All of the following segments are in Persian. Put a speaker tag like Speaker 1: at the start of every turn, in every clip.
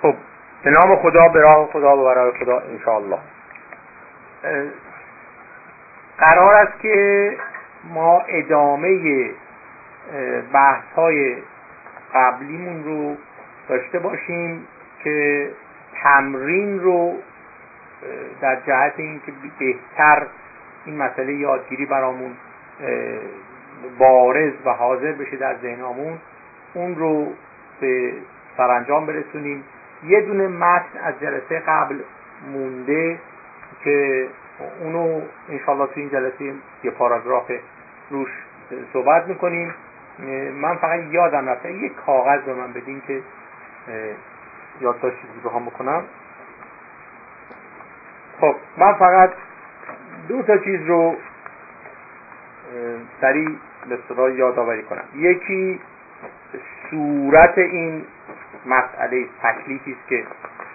Speaker 1: خب به نام خدا، به راه خدا و برای خدا انشاءالله. قرار است که ما ادامه بحث های قبلیمون رو داشته باشیم که تمرین رو در جهت اینکه بهتر این مسئله یادگیری برامون بارز و حاضر بشه در ذهنمون، اون رو به سرانجام برسونیم. یه دونه متن از جلسه قبل مونده که اونو انشاءالله تو این جلسه یه پاراگراف روش صحبت میکنیم. من فقط یادم رفته یک کاغذ به من بدین که یادداشت چیزی بخوام بکنم. خب من فقط دو تا چیز رو سریع به اصطلاح یادآوری کنم. یکی صورت این مسئله تکلیفی است که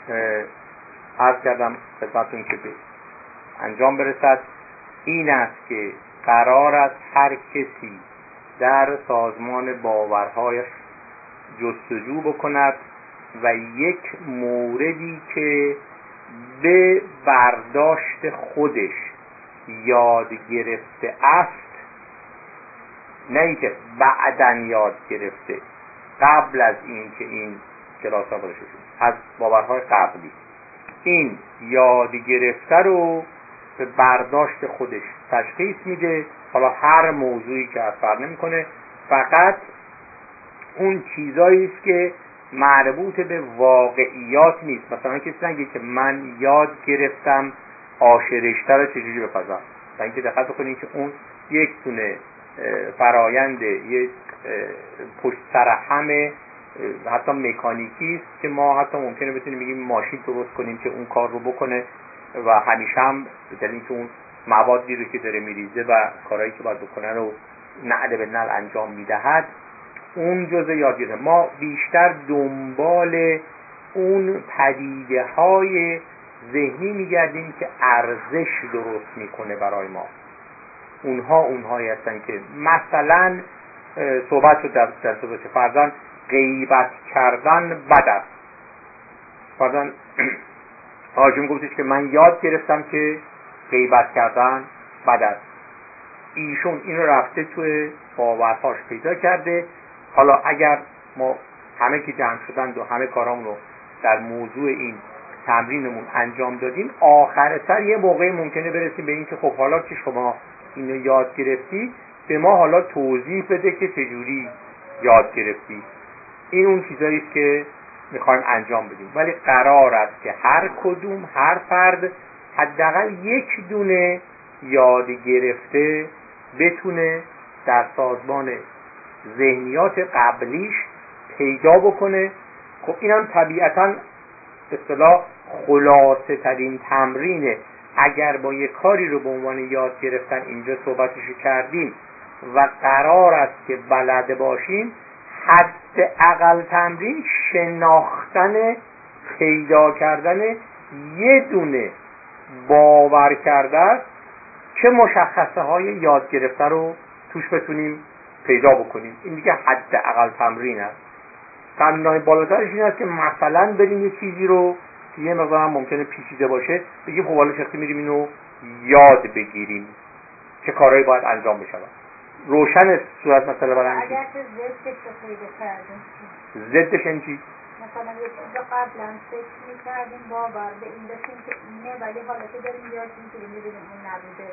Speaker 1: عرض کردم خدمتتون که به انجام برسد. این است که قرار است هر کسی در سازمان باورهایش جستجو بکند و یک موردی که به برداشت خودش یاد گرفته است، نه اینکه بعداً یاد گرفته، قبل از این که این کلاس ها باشه از باورهای قبلی، این یاد گرفته رو به برداشت خودش تشخیص میده. حالا هر موضوعی که اثر نمیکنه، فقط اون چیزایی است که مربوط به واقعیات نیست. مثلا کسی نگه که من یاد گرفتم آش رشته رو چجوری بپزم، و اینکه دقت بکنید که اون یک دونه فرایند، یک پشت سر همه حتی مکانیکی است که ما حتی ممکنه بتونیم بگیم ماشین درست کنیم که اون کار رو بکنه و همیشه هم به دلیل که اون موادی رو که داره میریزه و کارهایی که باید بکنه رو نعل به نعل انجام میدهد، اون جزء یادگیری. ما بیشتر دنبال اون پدیده های ذهنی میگردیم که ارزش درست میکنه برای ما. اونهایی هستن که مثلا صحبت شد در صحبت فرضاً غیبت کردن بد است. فرضاً حاجم گفتش که من یاد گرفتم که غیبت کردن بد است. ایشون این رو رفته توی باورهاش پیدا کرده. حالا اگر ما همه که جمع شدند و همه کارامون رو در موضوع این تمرینمون انجام دادیم، آخر سر یه موقعی ممکنه برسیم به این که خب حالا که شما اینو یاد گرفتی، به ما حالا توضیح بده که چجوری یاد گرفتی. این اون چیزایی است که میخوایم انجام بدیم. ولی قرار است که هر کدوم، هر فرد حداقل یک دونه یاد گرفته بتونه در سازمان ذهنیات قبلیش پیدا بکنه. خب اینم طبیعتاً اصطلاح خلاصه ترین تمرینه. اگر با یک کاری رو به عنوان یاد گرفتن اینجا صحبتشو کردیم و قرار است که بلد باشیم، حداقل تمرین شناختن، پیدا کردن یه دونه باور کرده است که مشخصه های یاد گرفته رو توش بتونیم پیدا بکنیم. این دیگه حداقل تمرین است. تمرین‌های بالاترش این است که مثلا بریم یه چیزی رو که یه مقدار هم ممکنه پیچیده باشه بگیم خب حالا شخصی میریم اینو یاد بگیریم چه کارهایی باید انجام بشه. روشن صورت مسئله برای همین.
Speaker 2: اگر که ضدش رو پیدا کردیم،
Speaker 1: ضدش این چی؟
Speaker 2: مثلا یه چیز قبلا فکر می‌کردیم باور به این داشتیم که اینه، ولی حالا که داریم یاد می‌گیریم اون نبوده.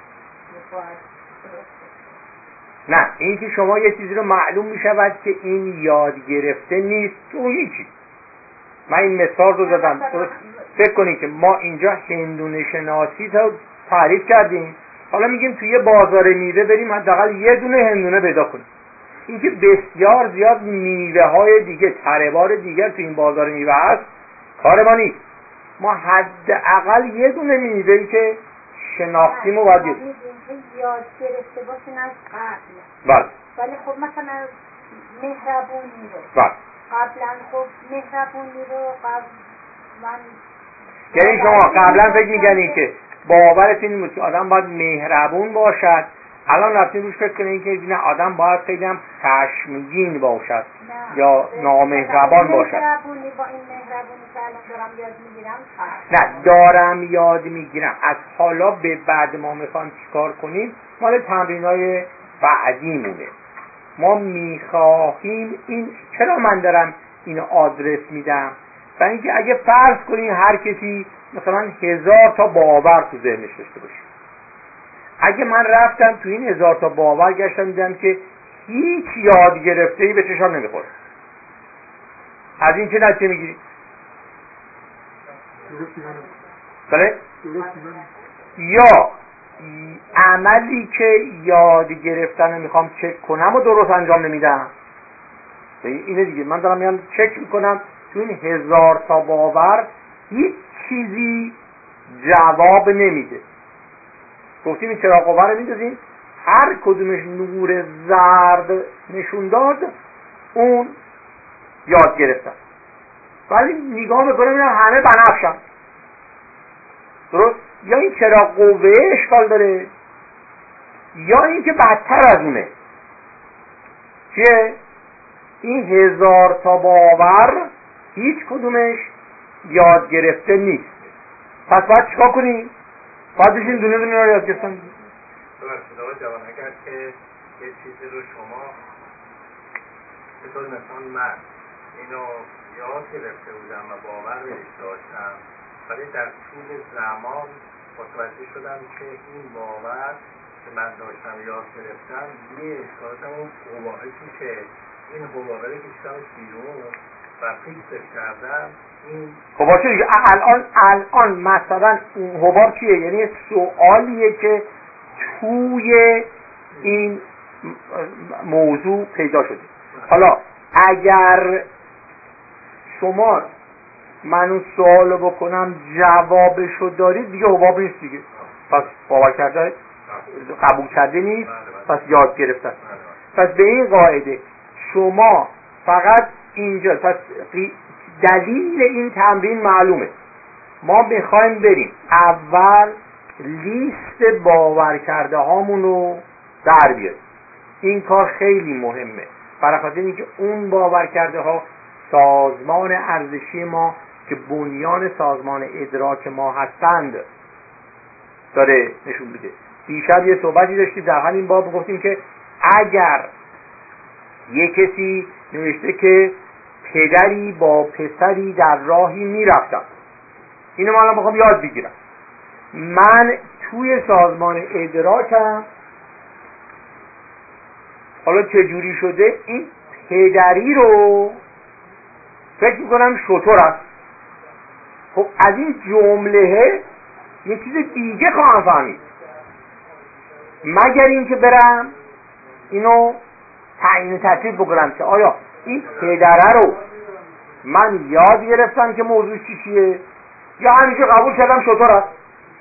Speaker 1: نه، این که شما یه چیزی رو معلوم می‌شود که این یاد گرفته نیست، تو هیچی. من این مثال رو زدم. فکر کنید که ما اینجا هندونه شناسی رو تعریف کردیم، حالا میگیم توی یه بازار میوه بریم حداقل یه دونه هندونه پیدا کنیم. این که بسیار زیاد میوه های دیگه، تره‌بار دیگر تو این بازار میوه هست، کار ما نیست. ما حداقل یه دونه میوه‌ای که شناختیم رو باید
Speaker 2: یاد گرفته باشین از قبل.
Speaker 1: بله.
Speaker 2: ولی خب مثلا مهربونی رو قبلا، خب مهربونی رو
Speaker 1: یعنی شما قبلا فکر می‌کنید که باورتون این بود که آدم باید مهربون باشد، الان رفتیم روش فکر کنیم که نه آدم باید خیلی هم خشمگین باشد یا نامهربان باشد.
Speaker 2: با این مهربونی که الان دارم یاد میگیرم
Speaker 1: نه دارم یاد میگیرم. از حالا به بعد ما میخوایم چیکار کنیم مال تمرینای بعدیمونه. ما میخواهیم این، چرا من دارم اینو آدرس میدم؟ برای اینکه اگه فرض کنیم هر کسی مثلا 1000 تا باور تو ذهنش داشته باشه، اگه من رفتم تو این 1000 تا باور گشتم دیدم که هیچ یاد گرفته‌ای به چشم نمیخوره، از این چه نتیجه میگیری؟ بله؟ یا عملی که یاد گرفتن رو میخوام چک کنم و درست انجام نمیدم. اینه دیگه، من دارم میام چک میکنم تو این 1000 تا باور هیچ چیزی جواب نمیده. گفتیم این چراغ قوه رو میدازیم، هر کدومش نور زرد نشون داد اون یاد گرفتن. ولی نگاه میکنم اینا همه بنفشن. درست؟ یا این چراغ قوه اشکال داره یا این که بدتر از اونه. چیه؟ این 1000 تا باور هیچ کدومش یاد گرفته نیست. پس باید چیکار کنیم؟ باید بشین دونه دونه رو یاد گرفتن.
Speaker 3: ببخشید آقای جوان، اگر که یه چیزی رو شما به طور مثلا من اینو یاد گرفته بودم و باور بهش داشتم، ولی در طول زمان متوجه شدم که این باور که من داشتم یاد گرفتم یه اشکالاتم اون حبابی که این حبابه رو کشیدمش بیرون و فیکسش کردم.
Speaker 1: خب باشه دیگه. الان مثلا اون حباب چیه؟ یعنی سوالیه که توی این موضوع پیدا شده. حالا اگر شما من اون سوالو بکنم جوابشو دارید دیگه حباب نیست دیگه، پس باور کرده قبول کرده نیست، پس یاد گرفتن. پس به این قاعده شما فقط اینجا، پس دلیل این تمرین معلومه. ما میخوایم بریم اول لیست باور کرده هامون رو در بیاریم. این کار خیلی مهمه، برای خاطر اینکه اون باور کرده ها سازمان ارزشی ما که بنیان سازمان ادراک ما هستند داره نشون میده. دیشب یه صحبتی داشتیم در همین باب، گفتیم که اگر یه کسی نوشته که پدری با پسری در راهی میرفتن، اینو من الان بخوام یاد بگیرم، من توی سازمان ادراکم حالا چجوری شده این پدری رو فکر میکنم شطور است. خب از این جمله یه چیز دیگه خواهم فهمید، مگر اینکه برم اینو تعیین تکلیف بکنم که آیا این پدره رو من یاد گرفتم که موضوع چیه یا همیشه قبول کردم شطور است.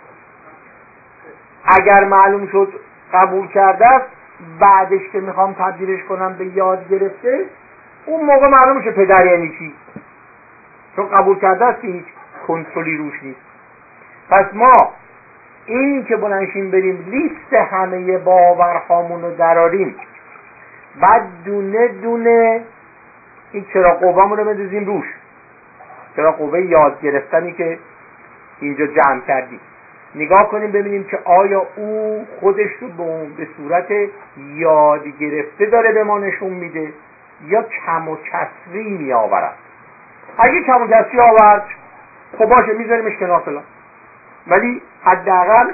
Speaker 1: اگر معلوم شد قبول کرده است، بعدش که میخوام تبدیلش کنم به یاد گرفته، اون موقع معلوم میشه پدر یعنی چی، چون قبول کرده است که هیچ کنترلی روش نیست. پس ما این که بلنشیم بریم لیست همه باورهامون رو دراریم، بعد دونه دونه این چراغ قوه‌مون رو بندازیم روش، چراغ قوه یاد گرفتنی که اینجا جمع کردیم، نگاه کنیم ببینیم که آیا او خودش رو به صورت یاد گرفته داره به ما نشون میده یا کم و کسری می آورد. اگه کم و کسری آورد خب باشه میذاریمش کنار فلان، ولی حداقل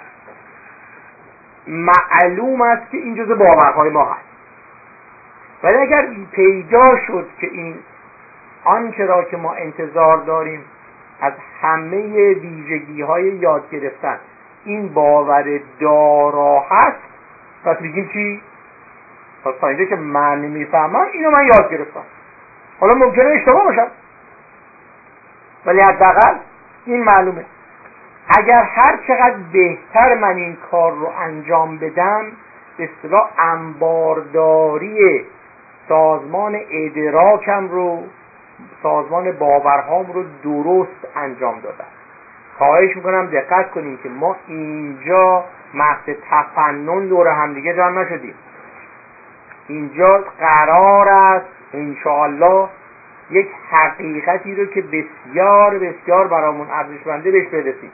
Speaker 1: معلوم است که این جزء باورهای ما هست. ولی اگر پیدا شد که این آنچه را که ما انتظار داریم از همه ویژگی‌های یاد گرفتن این باور دارا هست، پس میگیم چی؟ پس تا اینجا که من نمیفهمم اینو من یاد گرفتم. حالا ممکنه اشتباه باشم ولی حداقل این معلومه. اگر هر چقدر بهتر من این کار رو انجام بدم، به اصطلاح انبارداری سازمان ادراکم رو، سازمان باورهام رو درست انجام دادم. خواهش میکنم دقت کنیم که ما اینجا محض تفنن دور همدیگه جمع نشدیم. اینجا قرار است انشاءالله یک حقیقتی رو که بسیار بسیار برامون ارزشمنده بهش برسیم.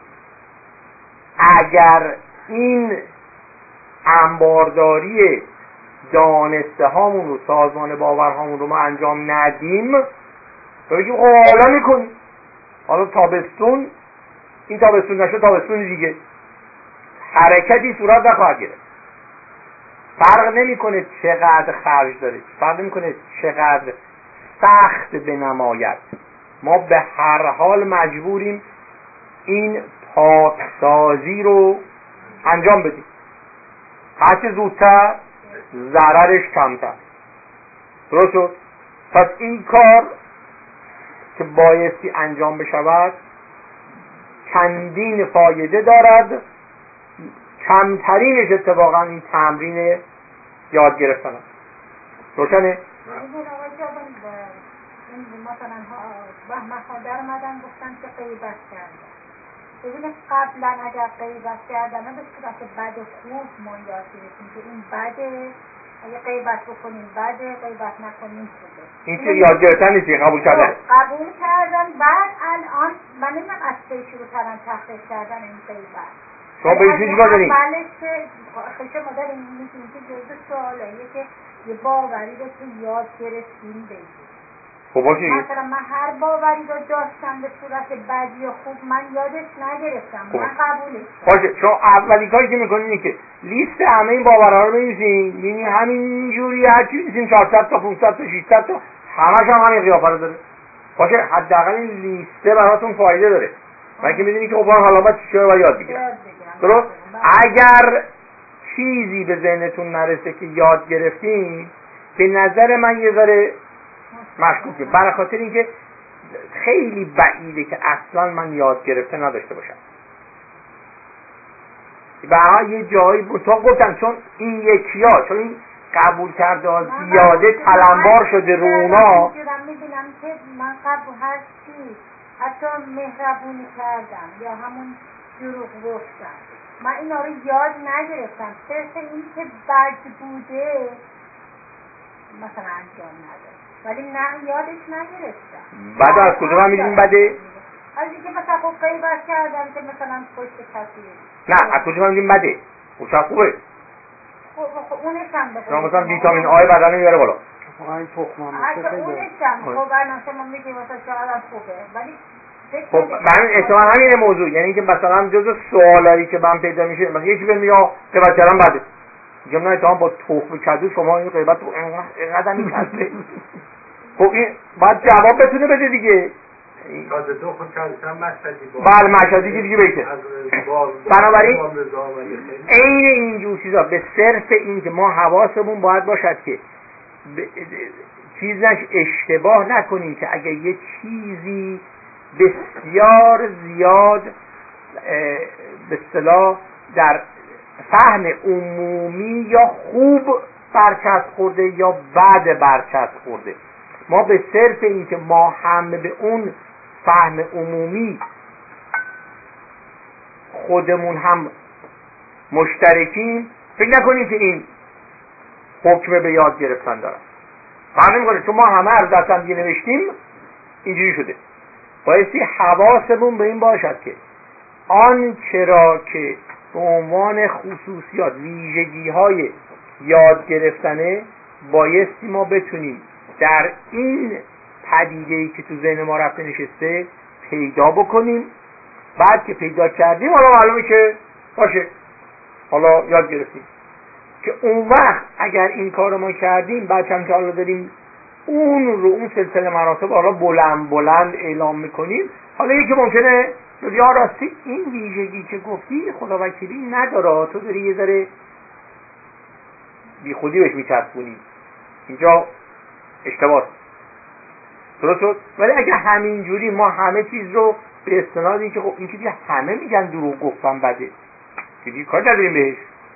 Speaker 1: اگر این انبارداری دانسته هامون رو، سازمان باورهامون رو ما انجام ندیم، بگیم حالا میکنیم، حالا تابستون، این تابستون نشه تابستون دیگه، حرکتی صورت نخواهد گرفت. فرق نمیکنه چقدر خرج داره، فرق نمیکنه چقدر سخت بنماید، ما به هر حال مجبوریم این پاکسازی رو انجام بدیم. هرچه زودتر ضررش کمتر. درست شد؟ پس این کار که بایستی انجام بشود چندین فایده دارد. کمترینش اتفاقا این تمرین یاد گرفتن است. روشنه؟
Speaker 2: مثلا بهمه در اومدن گفتن که غیبت کردن. ببینید قبلا اگر غیبت کردن به صورت بد و خوب ما یاد گرفتیم که این بده، اگه غیبت بکنیم بده، غیبت نکنیم خوبه.
Speaker 1: این که یاد گرفتن نیست، قبول کردن.
Speaker 2: قبول کردن. بعد الان من نمیدونم از کی شروع کردن تحقیق کردن این غیبت.
Speaker 1: شما به این چیز بدونید
Speaker 2: اولش که خیلی ما داریم میگیم که جزء سوالاییه که یه باوری رو که یاد گرفتیم بگیم.
Speaker 1: خب باشه.
Speaker 2: مثلا من هر باوری رو داشتم به صورت بدی و خوب من یادش نگرفتم.
Speaker 1: خب.
Speaker 2: من قبولش
Speaker 1: باشه. شما اولی کاری که میکنین اینه که لیست همه این باورها رو بنویسین. یعنی همینجوری هر چی بنویسین 400 تا 500 تا 600 تا همش هم همین قیافه رو داره. باشه، حداقل این لیسته براتون فایده داره. ولی میدونی که خب حالا بعد چی رو یاد بگیرم. درست؟ اگر چیزی به ذهنتون نرسه که یاد گرفتین، به نظر من یه ذره مشکوکه، برای خاطر اینکه خیلی بعیده که اصلا من یاد گرفته نداشته باشم. و یه جایی بوتا گفتم چون این یکی‌ها، چون این قبول کرده ها زیاده تلمبار شده رو اونا.
Speaker 2: میبینم که من قبول هر چی حتی مهربونی کردم یا همون دروغ گفتم، من اینا رو یاد نگرفتم. صرف این که بد بوده مثلا انجام ندارم، ولی نه یادش نگرفتم.
Speaker 1: بعد از کجا من میدونیم بده؟
Speaker 2: از اینکه مثلا خب غیبت کردم که مثلا پشت کسی.
Speaker 1: نه، از کجا من میدونیم بده؟ اوشا خوبه.
Speaker 2: خب اونش هم بخونیم.
Speaker 1: شما مثلا ویتامین آی بدن میاره بالا.
Speaker 4: این تخم هم
Speaker 2: حتی اونش هم خب الان شما میگی مثلا شاید خوبه، ولی
Speaker 1: خب من احتمال همین موضوع، یعنی که مثلا جزء سوالایی که من پیدا میشه، مثلا یکی بهم میگه غیبت کردن بده، میگم نه اتهام با تخم کدو شما این غیبت رو اینقدر می‌کرده. خب این بعد جواب بتونه بده دیگه.
Speaker 3: تازه تخم کدو هم مشهدی با
Speaker 1: بله مشهدی دیگه بگه. بنابراین عین اینجور چیزا به صرف این که ما حواسمون باید باشد که چیزش اشتباه نکنیم که اگه یه چیزی بسیار زیاد به اصطلاح در فهم عمومی یا خوب برچسب خورده یا بد برچسب خورده، ما به صرف این که ما هم به اون فهم عمومی خودمون هم مشترکیم، فکر نکنیم که این حکم به یاد گرفتن داره. فرق نمی‌کنه چون ما همه از دست هم دیگه نوشتیم اینجوری شده. بایستی حواسمون به این باشد که آن چرا که به عنوان خصوصیات ویژگی‌های یاد گرفتنه بایستی ما بتونیم در این پدیده‌ای که تو ذهن ما رفته نشسته پیدا بکنیم. بعد که پیدا کردیم حالا معلومه که باشه حالا یاد گرفتیم، که اون وقت اگر این کار رو ما کردیم بعد هم که حالا داریم اون سلسله مراتب حالا بلند اعلام میکنیم، حالا یکی ممکنه بگه راستی این ویژگی که گفتی خدا وکیلی نداره، تو داری یه ذره بی خودی بهش میچسبونی، اینجا اشتباه. درست شد؟ ولی اگه همینجوری ما همه چیز رو به استناد این که خب این چیزی همه میگن دروغ گفتن بده، دیگه کار نداریم بهش،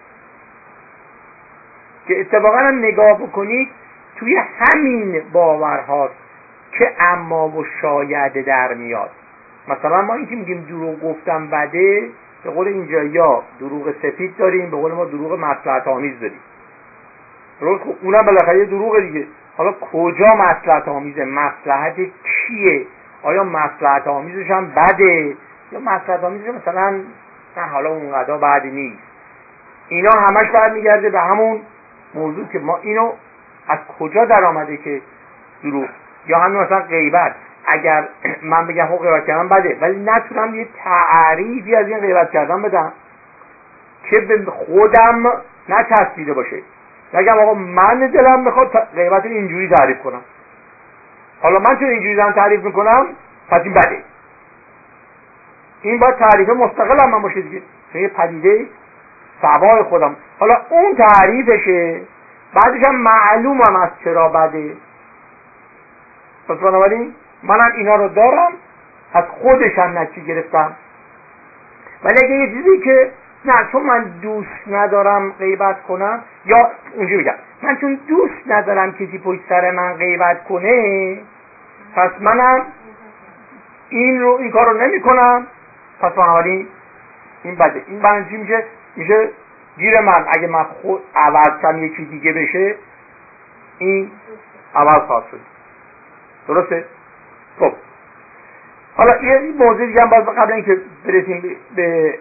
Speaker 1: که اتفاقا هم نگاه بکنید توی همین باورهاست که اما و شاید در میاد. مثلا ما این که میگیم دروغ گفتن بده، به قول اینجا یا دروغ سفید داریم، به قول ما دروغ مصلحت آمیز داریم. درست؟ خب اونم بالاخره یه دروغه دیگه. حالا کجا مصلحت آمیزه؟ مصلحت کیه؟ آیا مصلحت آمیزش هم بده یا مصلحت آمیزش مثلا نه حالا اونقدر بد نیست؟ اینا همش برمیگرده به همون موضوع که ما اینو از کجا در آمده که دروغ. یا همین مثلا غیبت، اگر من بگم خب غیبت کردن بده ولی نتونم یه تعریفی از این غیبت کردن بدم که به خودم نچسبیده باشه، نگم آقا من دلم میخواد غیبت اینجوری تعریف کنم، حالا من چون اینجوری دارم تعریف میکنم پس این بده. این باید تعریف مستقل هم من باشه دیگه، چون یه پدیده سوای خودم. حالا اون تعریفشه، بعدش هم معلومم از چرا بده. پس بنابراین منم اینا رو دارم، از خودش هم نتیجه گرفتم. ولی اگه یه چیزی که نه چون من دوست ندارم غیبت کنم، یا اونجوری بگم من چون دوست ندارم کسی پشت سر من غیبت کنه پس منم این کار رو نمی کنم، پس بنابراین این بده. این بنابراین چی میشه گیر من. اگه من خود عوض کنم یکی دیگه بشه این عوض خواهد شد. درسته؟ خب حالا یه موضوع دیگه هم باید قبل اینکه برسیم به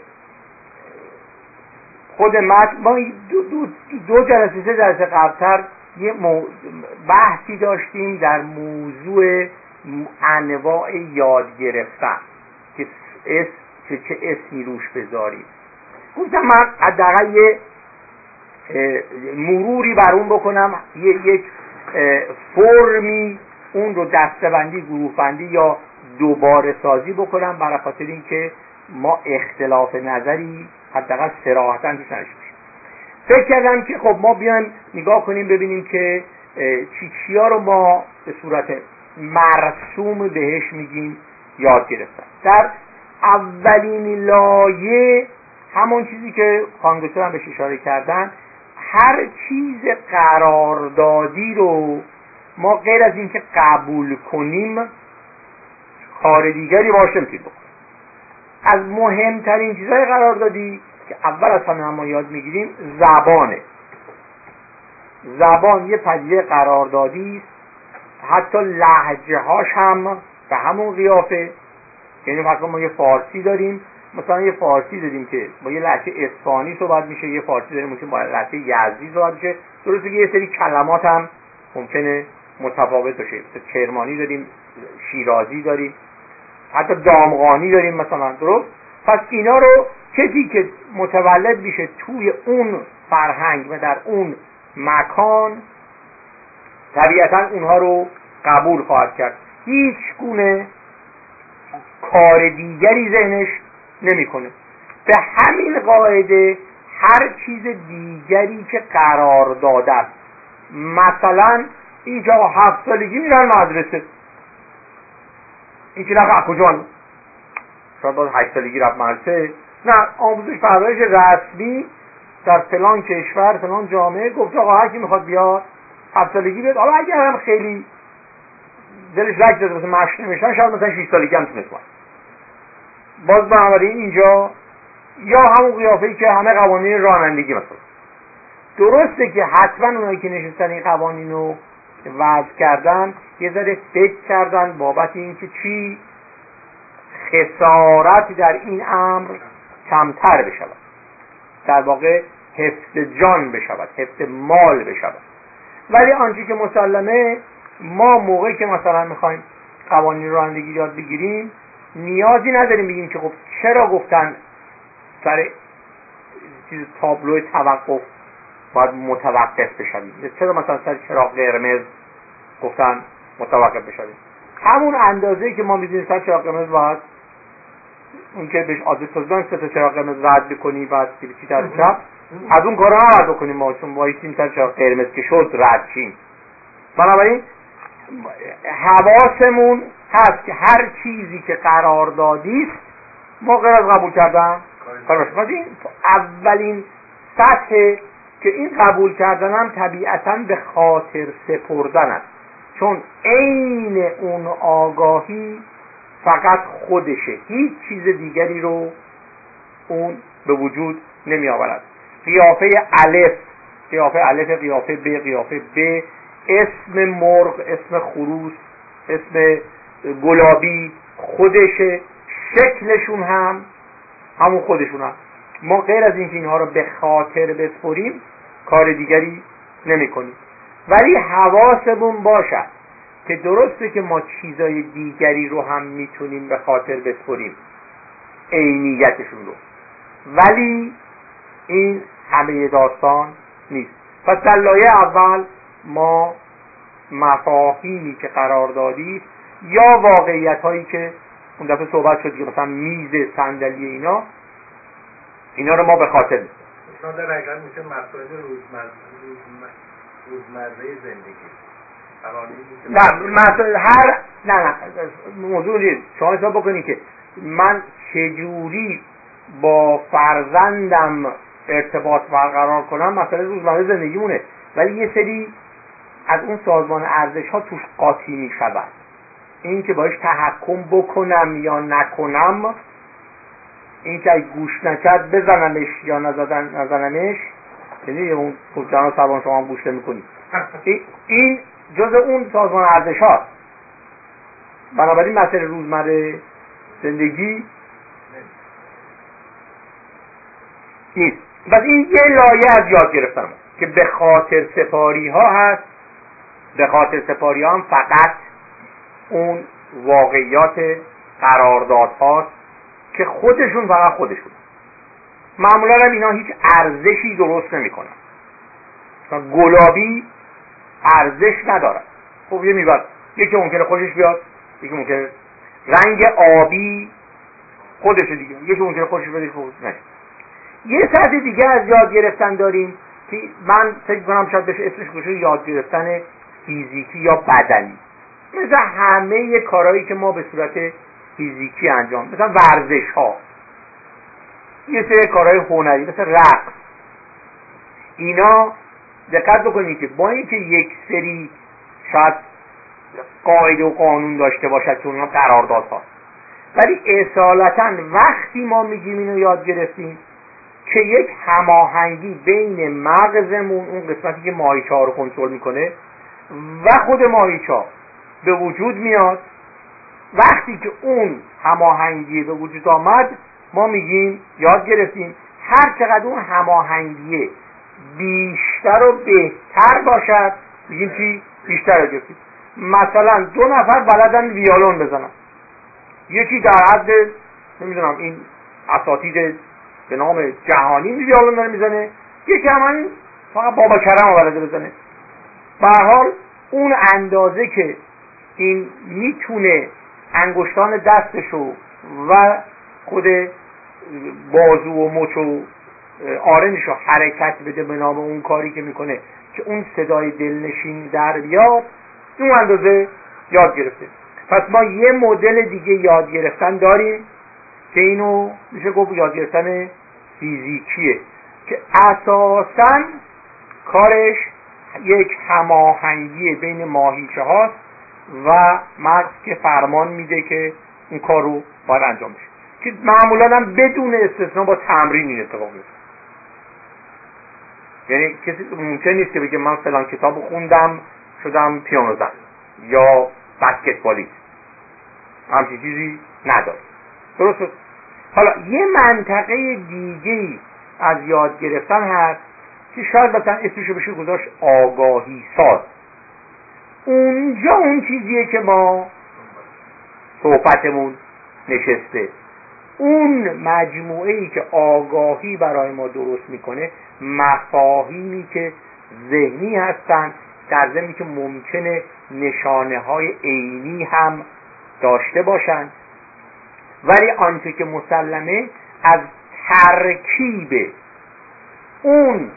Speaker 1: خود متن، ما دو جلسه سه جلسه قبلتر یه بحثی داشتیم در موضوع انواع یاد گرفتن که چه اسمی روش بذاریم. گفتم من حداقل یه مروری بر اون بکنم، یک فرمی اون رو دسته‌بندی، گروه بندی یا دوباره سازی بکنم، برای خاطر اینکه ما اختلاف نظری حداقل صراحتاً توش نشه. فکر کردم که خب ما بیایم نگاه کنیم ببینیم که چیا رو ما به صورت مرسوم بهش میگیم یاد گرفتن. در اولین لایه همون چیزی که خانم دکتر هم بهش اشاره کردن، هر چیز قراردادی رو ما غیر از اینکه قبول کنیم کار دیگری باشه نمیتونیم بکنیم. از مهمترین چیزهای قراردادی که اول از همه ما یاد میگیریم زبانه. زبان یه پدیده قراردادی است، حتی لهجه هاش هم به همون قیافه. یعنی مثلا ما یه فارسی داریم، مثلا یه فارسی داریم که با یه لهجه اصفهانی صحبت میشه، یه فارسی داریم که با لهجه یزدی صحبت میشه. درسته که یه سری کلمات هم ممکنه متفاوت باشه، کرمانی داریم، شیرازی داریم، حتی دامغانی داریم مثلا. درست؟ پس اینا رو کسی که متولد میشه توی اون فرهنگ و در اون مکان طبیعتا اونها رو قبول خواهد کرد، هیچ گونه کار دیگری ذهنش نمیکنه. به همین قاعده هر چیز دیگری که قرار داده است، مثلا اینجا 7 سالگی میرن مدرسه، این که نه کجا شاید باز 8 سالگی رفت مدرسه، نه آموزش پرورش رسمی در فلان کشور فلان جامعه گفت آقا هر کی میخواد بیاد 7 سالگی بیاد. حالا اگر هم خیلی دلش لک داده مثلا مشق نمیشن شاید مثلا 6 سالگی هم تونست باز. بنابراین اینجا یا همون قیافه‌ای که همه قوانین رانندگی مثلا. درسته که حتما اونایی که نشستن این قوانین رو وضع کردن یه ذره فکر کردن بابت اینکه چی خسارت در این امر کمتر بشود، در واقع حفظ جان بشود، حفظ مال بشود. ولی آنچه که مسلمه ما موقعی که مثلا میخوایم قوانین رانندگی یاد بگیریم نیازی نداریم بگیم که خب چرا گفتن سر چیز تابلو توقف باید متوقف بشویم، چرا مثلا سر چراغ قرمز گفتن متوقف بشویم. همون اندازه‌ای که ما می‌دونیم سر چراغ قرمز باید اون که بهش عادت شدن سر چراغ قرمز رد بکنی بعد چی در چپ، از اون کارا نباید بکنیم ما، چون وایسیم سر چراغ قرمز که شد رد شیم. بنابراین حواسمون هست که هر چیزی که قراردادی است ما غیر از قبول کردن کارش. این اولین سطح که این قبول کردن هم طبیعتاً به خاطر سپردن است، چون عین اون آگاهی فقط خودشه، هیچ چیز دیگری رو اون به وجود نمی آورد. قیافه الف، قیافه ب، اسم مرغ، اسم خروس، اسم گلابی خودشه، شکلشون هم همون خودشون هم. ما غیر از اینکه اینها رو به خاطر بسپریم کار دیگری نمی کنیم. ولی حواسمون باشد که درسته که ما چیزای دیگری رو هم میتونیم به خاطر بسپریم، عینیتشون رو، ولی این همه داستان نیست. پس در لایه اول ما مفاهیمی که قرار دادید یا واقعیت هایی که اون دفعه صحبت شد که مثلا میز، صندلی، اینا رو ما به خاطر می‌سپاریم.
Speaker 3: مثلا در حقیقت میشه مسائل روزمره زندگی.
Speaker 1: نه موضوع نیست. شما حساب بکنید که من چجوری با فرزندم ارتباط برقرار کنم مسئله روزمره زندگیمونه، ولی یه سری از اون سازمان ارزش ها توش قاطی می شود. این که باش تحکم بکنم یا نکنم، این که گوش نکرد بزنمش یا نزنمش، یعنی اون جناب سربان شما هم گوش نمی‌کنید، این جز اون سازمان ارزش هاست. بنابراین مسئله روزمره زندگی نیست. بس این یه لایه از یاد گرفتم که به خاطر سپاری ها هست. به خاطر سپاری ها هم فقط اون واقعیات قرارداد هاست که خودشون فقط خودشون، معمولا هم اینا هیچ ارزشی درست نمی کنن. گلابی ارزش ندارد. خب یه میبرد، یکی ممکنه خوشش بیاد، یکی ممکنه رنگ آبی خودشه دیگه، یکی ممکنه خوشش بیاد، یکی خوشش نشه. یه سطح دیگه از یاد گرفتن داریم که من فکر کنم شاید بشه اسمش بشه یاد گرفتن فیزیکی یا بدنی. مثل همه کارهایی که ما به صورت فیزیکی انجام، مثلا ورزش ها، یه سری کارهای هنری مثل رقص، اینا دقت بکنید که با اینکه یک سری شاید قاعده و قانون داشته باشد که اونها قرارداد هاست، ولی اصالتا وقتی ما میگیم اینو یاد گرفتیم که یک هماهنگی بین مغزمون، اون قسمتی که ماهیچه ها رو کنترل میکنه، و خود ماهیچه ها به وجود میاد. وقتی که اون هماهنگی به وجود آمد، ما میگیم یاد گرفتیم. هر چقدر اون هماهنگی بیشتر و بهتر باشد میگیم چی؟ بیشتر یاد گرفتیم. مثلا 2 نفر بلدن ویولون بزنن، یکی در حد نمیدونم این اساتید به نام جهانی ویولون داره میزنه، یکی هم فقط بابا کرم بلده بزنه. به هر حال اون اندازه که این میتونه انگشتان دستشو و خود بازو و مچ و آرنجشو حرکت بده به نام اون کاری که میکنه که اون صدای دلنشین در بیاد، اون اندازه یاد گرفته. پس ما یه مدل دیگه یاد گرفتن داریم که اینو میشه گفت یاد گرفتن فیزیکیه که اساساً کارش یک هماهنگی بین ماهیچه هاست و مغز که فرمان میده که این کار رو باید انجام بشه، که معمولا هم بدون استثنا با تمرین این اتفاق میفته. یعنی کسی ممکن نیست که بگه من فلان کتابو خوندم شدم پیانو زن یا بسکتبالیست، همچین چیزی نداره. درسته؟ حالا یه منطقه دیگه از یاد گرفتن هست که شاید مثلا اسمشو بشه گذاشت آگاهی ساز. اونجا اون چیزیه که ما صحبتمون نشسته، اون مجموعه‌ای که آگاهی برای ما درست میکنه، مفاهیمی که ذهنی هستن، در ضمنی که ممکنه نشانه های عینی هم داشته باشن، ولی آنچه که مسلمه از ترکیب اون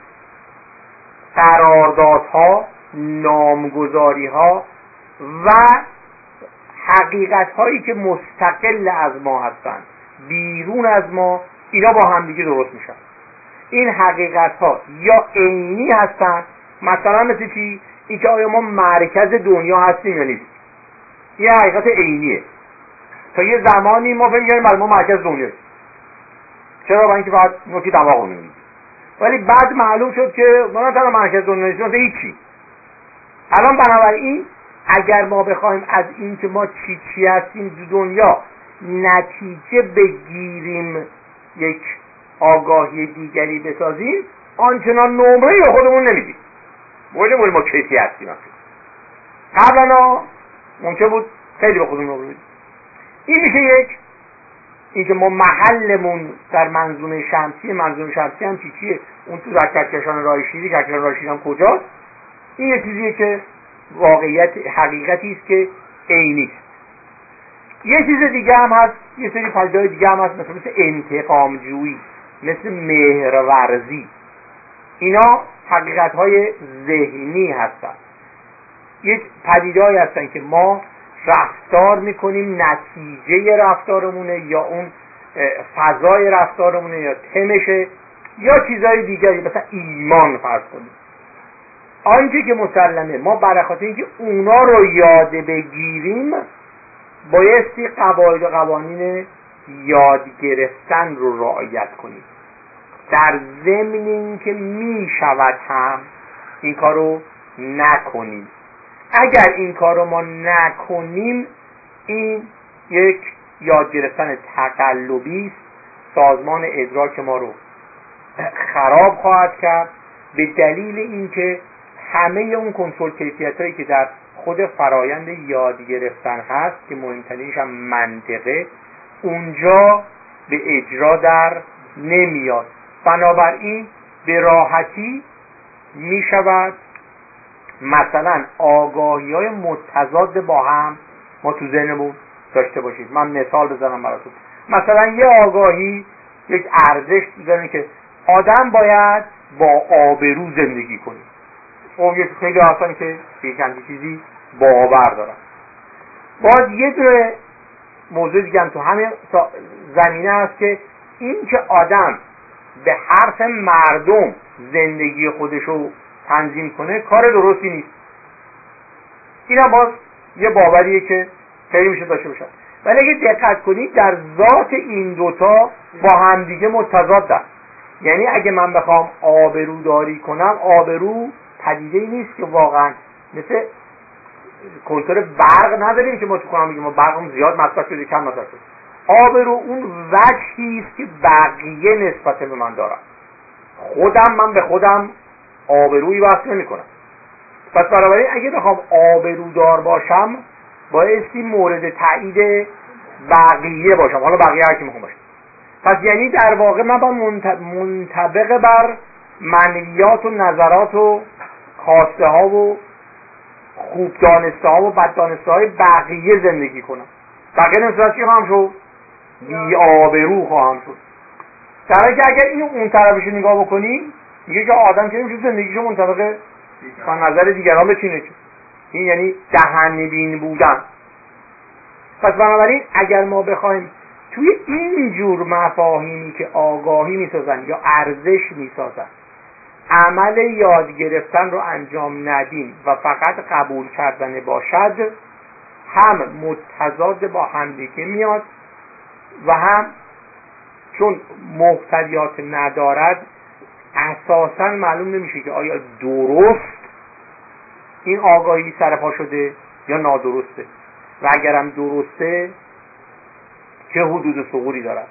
Speaker 1: قراردادها، نامگذاریها و حقیقت‌هایی که مستقل از ما هستند، بیرون از ما، اینا با هم دیگه درست میشن. این حقیقت‌ها یا عینی هستند، مثلا مثل چی؟ اینکه آیا ما مرکز دنیا هستیم یا نیست. این حقیقت عینیه. تا یه زمانی ما فکر می‌کردیم ما مرکز دنیاییم. چرا؟ برای اینکه فقط نوکی دماغ رو می‌بینیم. ولی بعد معلوم شد که ما نه تنها مرکز دنیا نیستیم، مثلا هیچی. الان بنابراین اگر ما بخوایم از این که ما چی هستیم تو دنیا نتیجه بگیریم، یک آگاهی دیگری بسازیم، آنچنان نمره به خودمون نمیدیم. بگیم ما کسی هستیم. قبلا ممکن بود خیلی به خودمون نمره بدیم. این میشه یک. این که ما محلمون در منظومه شمسی هم چیه؟ اون تو در کهکشان راه شیری، کهکشان راه شیری هم کجاست؟ این یه چیزیه که حقیقتی است که عینی است. یه چیز دیگه هم هست، یه سری پدیده‌های دیگه هم هست، مثل انتقام جویی، مثل مهرورزی. اینا حقیقت‌های ذهنی هستن. یک پدیده‌ای هستن که ما رفتار میکنیم، نتیجه رفتارمونه یا اون فضای رفتارمونه یا تمشه یا چیزهای دیگری، مثلا ایمان فرض کنیم. آنچه که مسلمه ما برای خاطر اینکه اونا رو یاد بگیریم بایستی قواعد و قوانین یاد گرفتن رو رعایت کنیم، در ضمن اینکه میشود هم این کار رو نکنیم. اگر این کار رو ما نکنیم این یک یاد گرفتن تقلبی است، سازمان ادراک ما رو خراب خواهد کرد، به دلیل اینکه همه اون کنترل کیفیتایی که در خود فرایند یاد گرفتن هست که مهمترینش هم منطقه، اونجا به اجرا در نمیاد. بنابراین به راحتی می شود مثلا آگاهی‌های متضاد با هم ما تو ذهنمون داشته باشید. من مثال بزنم براتون. مثلا یه آگاهی، یک ارزش می‌ذاریم که آدم باید با آبرو زندگی کنه. خب یک خیلی آسان که یک همچین چیزی باور دارم. باز یه دونه موضوع دیگه هم تو همین زمینه هست که این که آدم به حرف مردم زندگی خودشو تنظیم کنه کار درستی نیست. این هم باز یه باوریه که خیلی میشه داشته باشن. ولی اگه دقت کنید در ذات این دوتا با همدیگه متضادن. یعنی اگه من بخوام آبروداری کنم، آبرو پدیده‌ای نیست که واقعا مثل کنترل برق نداریم که ما تو کنم بگیم ما برقم زیاد مصرف شده کم مصرف شده. آبرو اون وجهی است که بقیه نسبت به من دارن. من به خودم آبرویی وصل نمی‌کنم. پس بنابراین اگه بخوام آبرودار باشم بایستی مورد تایید بقیه باشم، حالا بقیه هر کی میخوام باشه. پس یعنی در واقع من با منطبق بر منویات و نظرات و خواسته ها و خوب دانسته ها و بد دانسته های بقیه زندگی کنم. بقیه نسبت چی خواهم شد؟ بی آبرو خواهم شد. در حالی که اگر اینو اون طرفش نگاه بکنیم میگه که آدم که نمیشه زندگیشو منطبق با نظر دیگران بچینه. این یعنی دهن‌بین بودن. پس بنابراین اگر ما بخوایم توی این جور مفاهیمی که آگاهی میسازن یا ارزش میسازن عمل یاد گرفتن رو انجام ندیم و فقط قبول کردن باشد، هم متضاد با همدیگه میاد و هم چون مقتضیات ندارد اساساً معلوم نمیشه که آیا درست این آگاهی سرپا شده یا نادرسته و اگرم درسته چه حدود ثغوری دارد.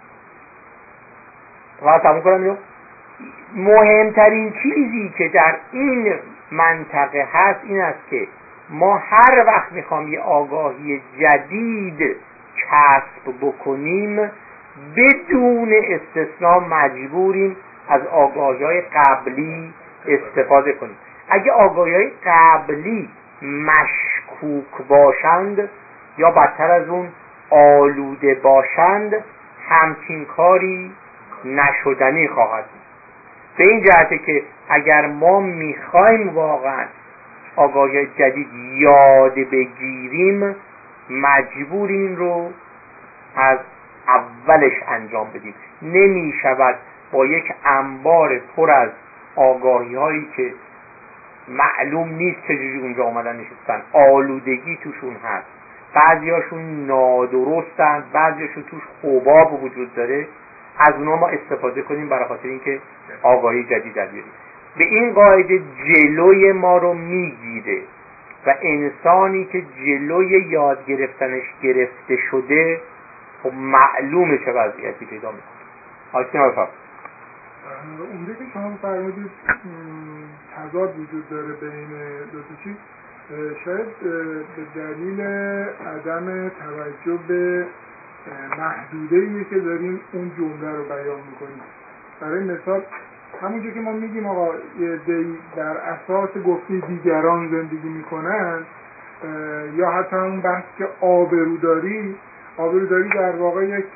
Speaker 1: و تموم کنم یا مهمترین چیزی که در این منطقه هست این است که ما هر وقت میخوام یه آگاهی جدید کسب بکنیم بدون استثناء مجبوریم از آگاهی‌های قبلی استفاده کنیم. اگه آگاهی‌های قبلی مشکوک باشند یا بدتر از اون آلوده باشند همچین کاری نشدنی خواهد بود. به این جهته که اگر ما میخوایم واقعا آگاهی جدید یاد بگیریم مجبوریم این رو از اولش انجام بدیم. نمی شود با یک انبار پر از آگاهی هایی که معلوم نیست چجوری اونجا اومدن نشستن، آلودگی توشون هست، بعضیاشون نادرستن، بعضیاشون توش حباب وجود داره، از اونها ما استفاده کنیم برای خاطر اینکه آگاهی جدید بیاریم. به این قاعده جلوی ما رو میگیره و انسانی که جلوی یاد گرفتنش گرفته شده خب معلومه چه وضعیتی پیدا میکنه. آسینا بفرم.
Speaker 4: اونجا که شما فرمودید تضاد وجود داره بین دو تا چیز، شاید به دلیل عدم توجه به محدوده‌ای که داریم اون جمله رو بیان میکنیم. برای مثال همونجا که ما میگیم آقا در اساس گفته دیگران زندگی میکنن، یا حتی همون بحث که آبروداری در واقع یک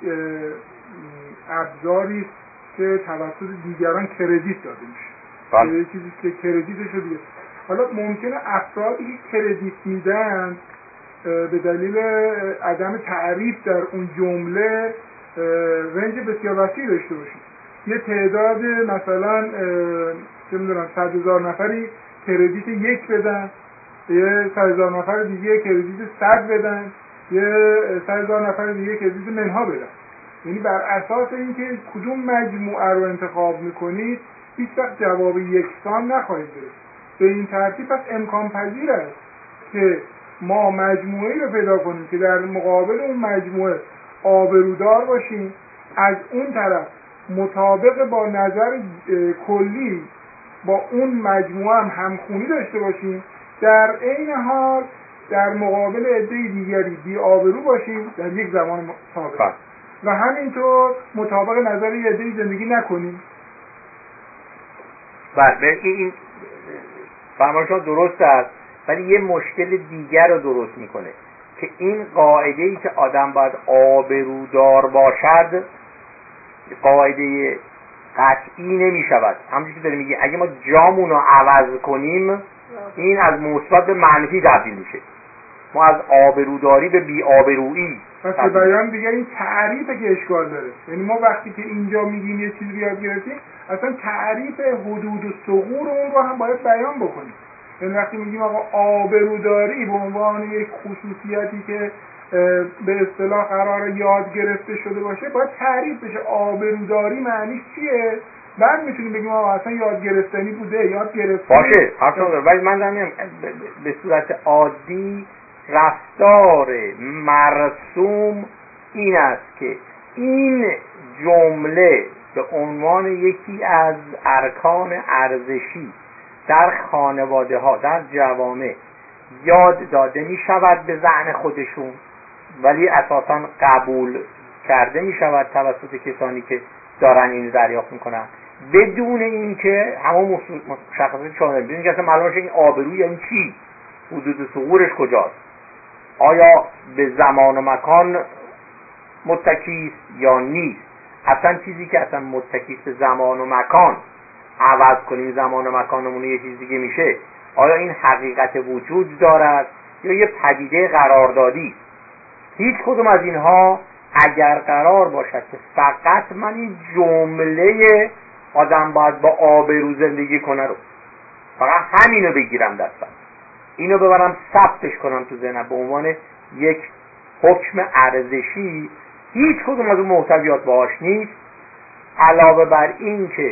Speaker 4: ابزاری که توسط دیگران کردیت داده میشه، یه چیزی که کردیتش رو دیگه. حالا ممکنه افرادی که کردیت میدن به دلیل عدم تعریف در اون جمله رنج بسیار وسیع داشته باشیم. یه تعداد مثلا چه میدونم 100,000 نفری کردیت 1 بدن، یه 100,000 نفر دیگه کردیت 100 بدن، یه 100,000 نفر دیگه کردیت منها بدن. یعنی بر اساس اینکه کدوم مجموعه رو انتخاب میکنید هیچ وقت جواب یکسان نخواهید گرفت. به این ترتیب پس امکان پذیر است که ما مجموعه‌ای رو پیدا کنیم که در مقابل اون مجموعه آبرودار باشیم، از اون طرف مطابق با نظر کلی با اون مجموعه هم همخونی داشته باشیم، در عین حال در مقابل عده دیگری بی آبرو باشیم در یک زمان سابق و همینطور مطابق نظر یه عده زندگی نکنیم.
Speaker 1: بله این فرمایشات درست است، ولی یه مشکل دیگر رو درست میکنه که این قاعده‌ای که آدم باید آبرودار باشد قاعده قطعی نمیشود. همونجوری که داری میگی اگه ما جامون رو عوض کنیم این از مثبت به منفی تبدیل میشه، ما از آبروداری به بی آبرویی.
Speaker 4: پس به بیان دیگه این تعریفه که اشکال داره. یعنی ما وقتی که اینجا میگیم یه چیزی یاد گرفتیم اصلا تعریف حدود و ثغور اون رو هم باید بیان بکنیم. یعنی وقتی میگیم آقا آبروداری به عنوان یک خصوصیتی که به اصطلاح قرار یاد گرفته شده باشه باید تعریف بشه آبروداری معنیش چیه، بعد میتونیم بگیم آقا اصلا یاد گرفتنی بوده، یاد گرفته
Speaker 1: باشه حرف نداره. ولی من دارم به صورت عادی رفتار مرسوم این است که این جمله به عنوان یکی از ارکان ارزشی در خانواده ها در جوامع یاد داده می شود به ذهن خودشون، ولی اساساً قبول کرده می شود توسط کسانی که دارن این دریافت میکنن بدون اینکه همون مشخصات شامل بدون اینکه اصلا معلوم باشه این آبرو یعنی چی، حدود و ثغورش کجاست، آیا به زمان و مکان متکی است یا نیست. اصلا چیزی که اصلا متکی است به زمان و مکان عوض کنیم زمان و مکانمون یه چیز دیگه میشه، آیا این حقیقت وجود دارد یا یه پدیده قراردادی؟ هیچ کدوم از اینها اگر قرار باشد که فقط من این جمله آدم باید با آبرو زندگی کنه رو فقط همینو بگیرم دستم، اینو ببرم ثبتش کنم تو ذهنم به عنوان یک حکم ارزشی، هیچ کدوم از اون محتویات باهاش نیست، علاوه بر این که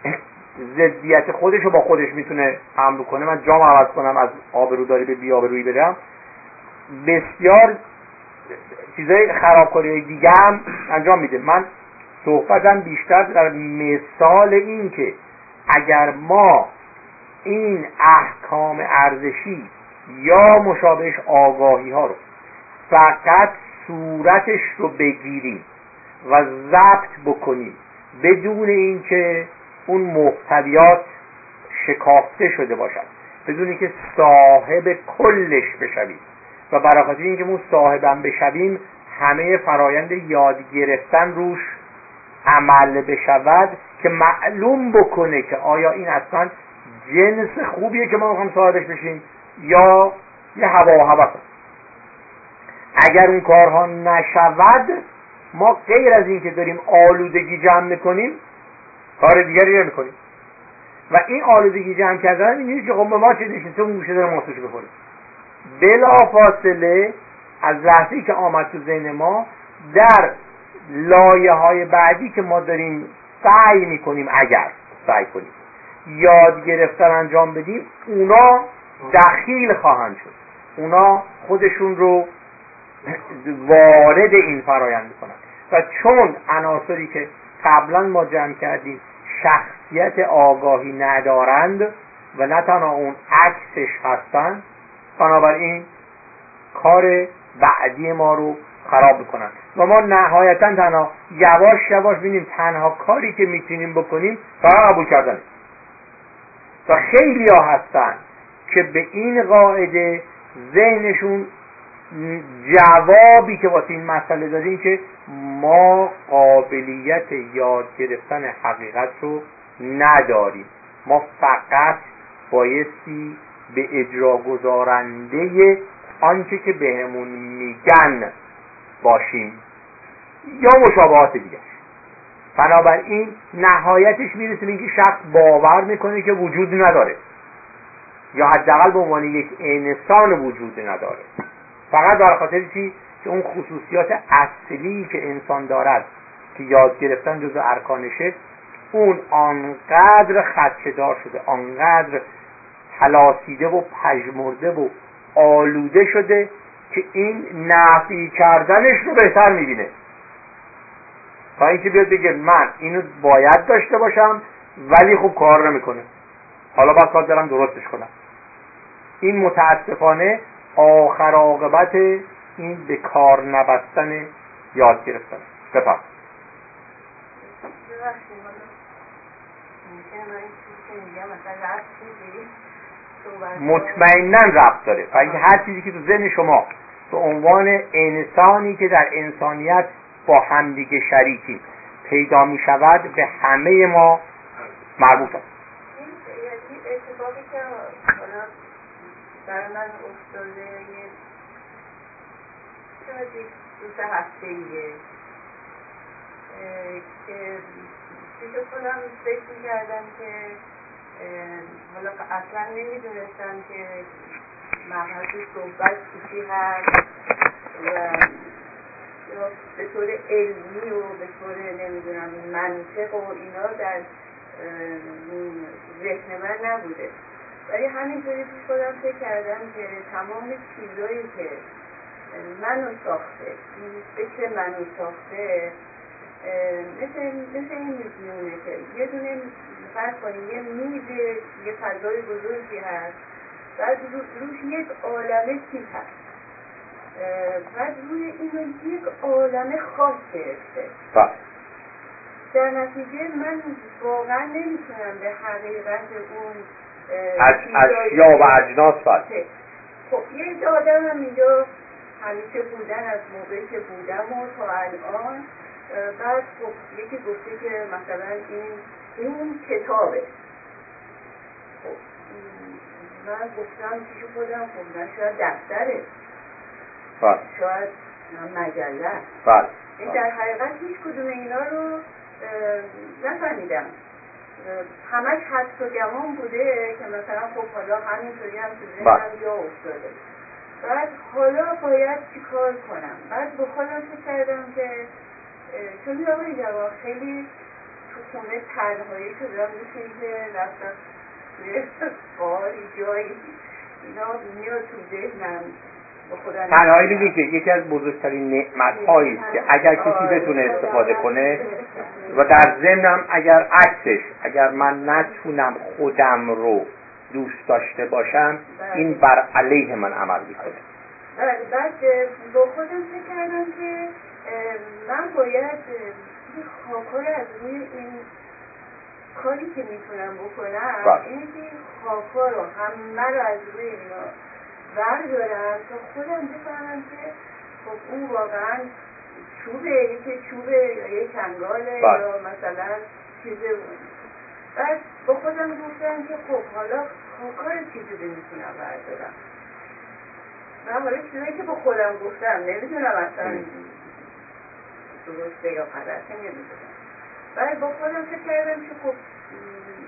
Speaker 1: ضدیت خودش رو با خودش میتونه حمل کنه، من جام عوض کنم از آبروداری به بی آبرویی برم، بسیار چیزای خرابکاری دیگه هم انجام میده. من صحبتم بیشتر در مثال این که اگر ما این احکام ارزشی یا مشابهش آگاهی ها رو فقط صورتش رو بگیریم و ضبط بکنیم بدون اینکه اون محتویات شکافته شده باشد، بدون اینکه صاحب کلش بشویم و برای خاطر اینکه ما صاحبم بشویم همه فرایند یاد گرفتن روش عمل بشود که معلوم بکنه که آیا این اصلا جنس خوبیه که ما میخوام صاحبش بشیم یا یه هوا و هوس. اگر اون کارها نشود ما غیر از این که داریم آلودگی جمع میکنیم کار دیگری نمیکنیم و این آلودگی جمع کردن این نیست که خب ما چه نشسته اون گوشه داره ماسوش بخوریم. بلا فاصله از لحظه‌ای که آمد تو ذهن ما، در لایه‌های بعدی که ما داریم سعی میکنیم، اگر سعی کنیم یاد گرفتن انجام بدیم، اونا دخیل خواهند شد، اونا خودشون رو وارد این فرایند میکنن و چون عناصری که قبلا ما جمع کردیم شخصیت آگاهی ندارند و نه تنها اون عکسش هستند، بنابراین کار بعدی ما رو خراب میکنن و ما نهایتا تنها یواش یواش ببینیم تنها کاری که میتونیم بکنیم فقط قبول کردنه. و خیلی ها هستن که به این قاعده ذهنشون جوابی که واسه این مسئله دادیم که ما قابلیت یاد گرفتن حقیقت رو نداریم، ما فقط بایستی به اجرا گذارنده آنچه که بهمون میگن باشیم یا مشابهات دیگه. بنابراین نهایتش میرسه اینکه شخص باور میکنه که وجود نداره یا حداقل به عنوان یک انسان وجود نداره، فقط در خاطر چی؟ که اون خصوصیات اصلی که انسان دارد که یاد گرفتن جزء ارکانشه، اون آنقدر خدشه‌دار شده، آنقدر تلاسیده و پژمرده و آلوده شده که این نفی کردنش رو بهتر میبینه تا اینکه بیاد بگه من اینو باید داشته باشم ولی خوب کار نمیکنه، حالا باید دارم درستش کنم. این متاسفانه آخر عاقبت این به کار نبستن یاد گرفتن. بفهم. مطمئناً ربط داره، و اینکه هر چیزی که تو ذهن شما به عنوان انسانی که در انسانیت با همدیگه شریکی پیدا می شود به همه ما مربوط است.
Speaker 5: این اتفاقی که حالا برای من افتاده شاید یک 2-3 هفته‌ایه که پیش خودم فکر می‌کردم که حالا اصلا نمی‌دونستم که مبحث صحبت چیزی هست و به طور علمی و به طور نمیدونم منطق و اینا در ذهن من نبوده، ولی همینطوری پیش خودم فکر کردم که تمام چیزایی که منو ساخته، این فکر منو ساخته، مثل این میزونه که یه دونه فرض کنیم یه میز، یه فضای بزرگی هست، بعد روش یک عالمه چیز هست، بعد روی اینو یک عالمه خاص گرفته. در نتیجه من واقعا نمیتونم به حقیقت اون
Speaker 1: اشیا و اجناس فرد.
Speaker 5: خب یک آدم هم اینجا همیشه بودن از موقعی که بودم و تا الان، بعد خب یکی گفته که مثلا این کتابه. خب من گفتم پیش خودم خب من شاید دفتره، شاید مجله. این در حقیقت هیچ کدوم اینا رو نفهمیدم، همش حدس و گمان بوده که مثلا خب حالا همینطوری هم تو ذهنم جا افتاده، بعد حالا باید چی کار کنم. بعد با خودم فکر کردم که چون آقای جوان خیلی تو خونه تنهایی شدم، مثل این که رفتم توی قاری جایی اینا میاد تو ذهنم.
Speaker 1: تنهایی دیدی که یکی از بزرگترین نعمت‌هایی است که اگر کسی بتونه استفاده کنه و در ضمنم اگر عکسش، اگر من نتونم خودم رو دوست داشته باشم، این بر علیه من عمل میکنه.
Speaker 5: بعد با خودم فکر کردم که من باید یه خاکار از روی این کاری که میتونم بکنم، اینه که این خاکار رو همه رو از روی اینا بردارم تا خودم بفهمم که خب اون واقعا چوبه، یکی چوبه یا یک چنگاله یا مثلا چیزه. بعد با خودم گفتم که خب حالا خاکار چیزی میتونم بردارم و حالا چیزایی که با خودم گفتم نمیتونم اصلا درسته یا غلطه نمیدونم. بعد با خودم فکر کردم که خب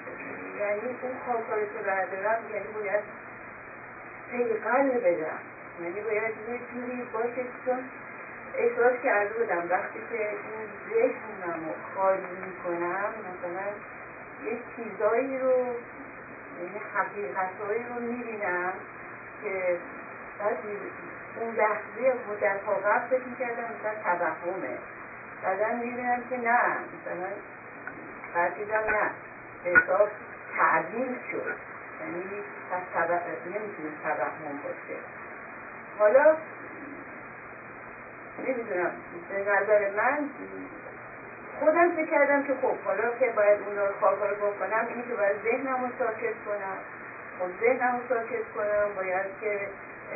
Speaker 5: یعنی اون خاکاری که بردارم یعنی باید پیقل بدم یعنی باید یه جوری باشه، چون احساس کرده بودم وقتی که این ذهنم رو خالی میکنم مثلا یه چیزایی رو، یعنی حقیقتایی رو میبینم که بعد اون لحظه مدت ها قبل فکر میکردم مثلا توهمه، بعدا میبینم که نه، مثلا بعدیدم نه، احساس تعدیل شد، یعنی نمیتونه توهم باشه. حالا نمیدونم، به نظر من خودم فکر کردم که خب حالا که باید اون کارها رو بکنم، اینی که باید ذهنم رو ساکت کنم. خب ذهنم رو ساکت کنم باید که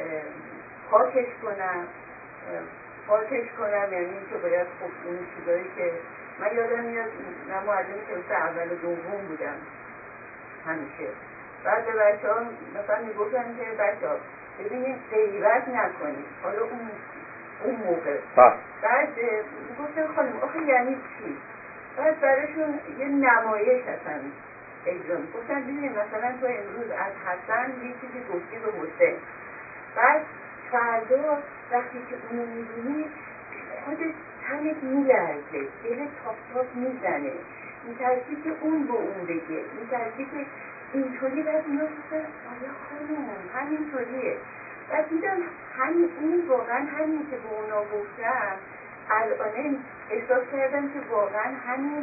Speaker 5: پاکش کنم، یعنی این که باید خب اون چیزایی که من یادم میاد، من معلمی که اول و دوم بودم همیشه، بعد به بچه ها مثلا میگفتم که بچه ها ببینید غیبت نکنید، حالا اون موقع بعد گفتم خانم آخه یعنی چی؟ بعد براشون یه نمایش هستن اجرا گفتم ببینید مثلا تو امروز از حسن یه چیزی گفتی به حسین، بعد فردا وقتی که اونو میبینی خودت تنت میلرزه، دلت تاپ میزنه، میترسی که اون به اون بگه، میترسی که اینطوری. بعد اینا گفتن آیا خانم همینطوریه. بعد دیدم این واقعا همین که به اونا گفتم الان احساس کردم که واقعا همین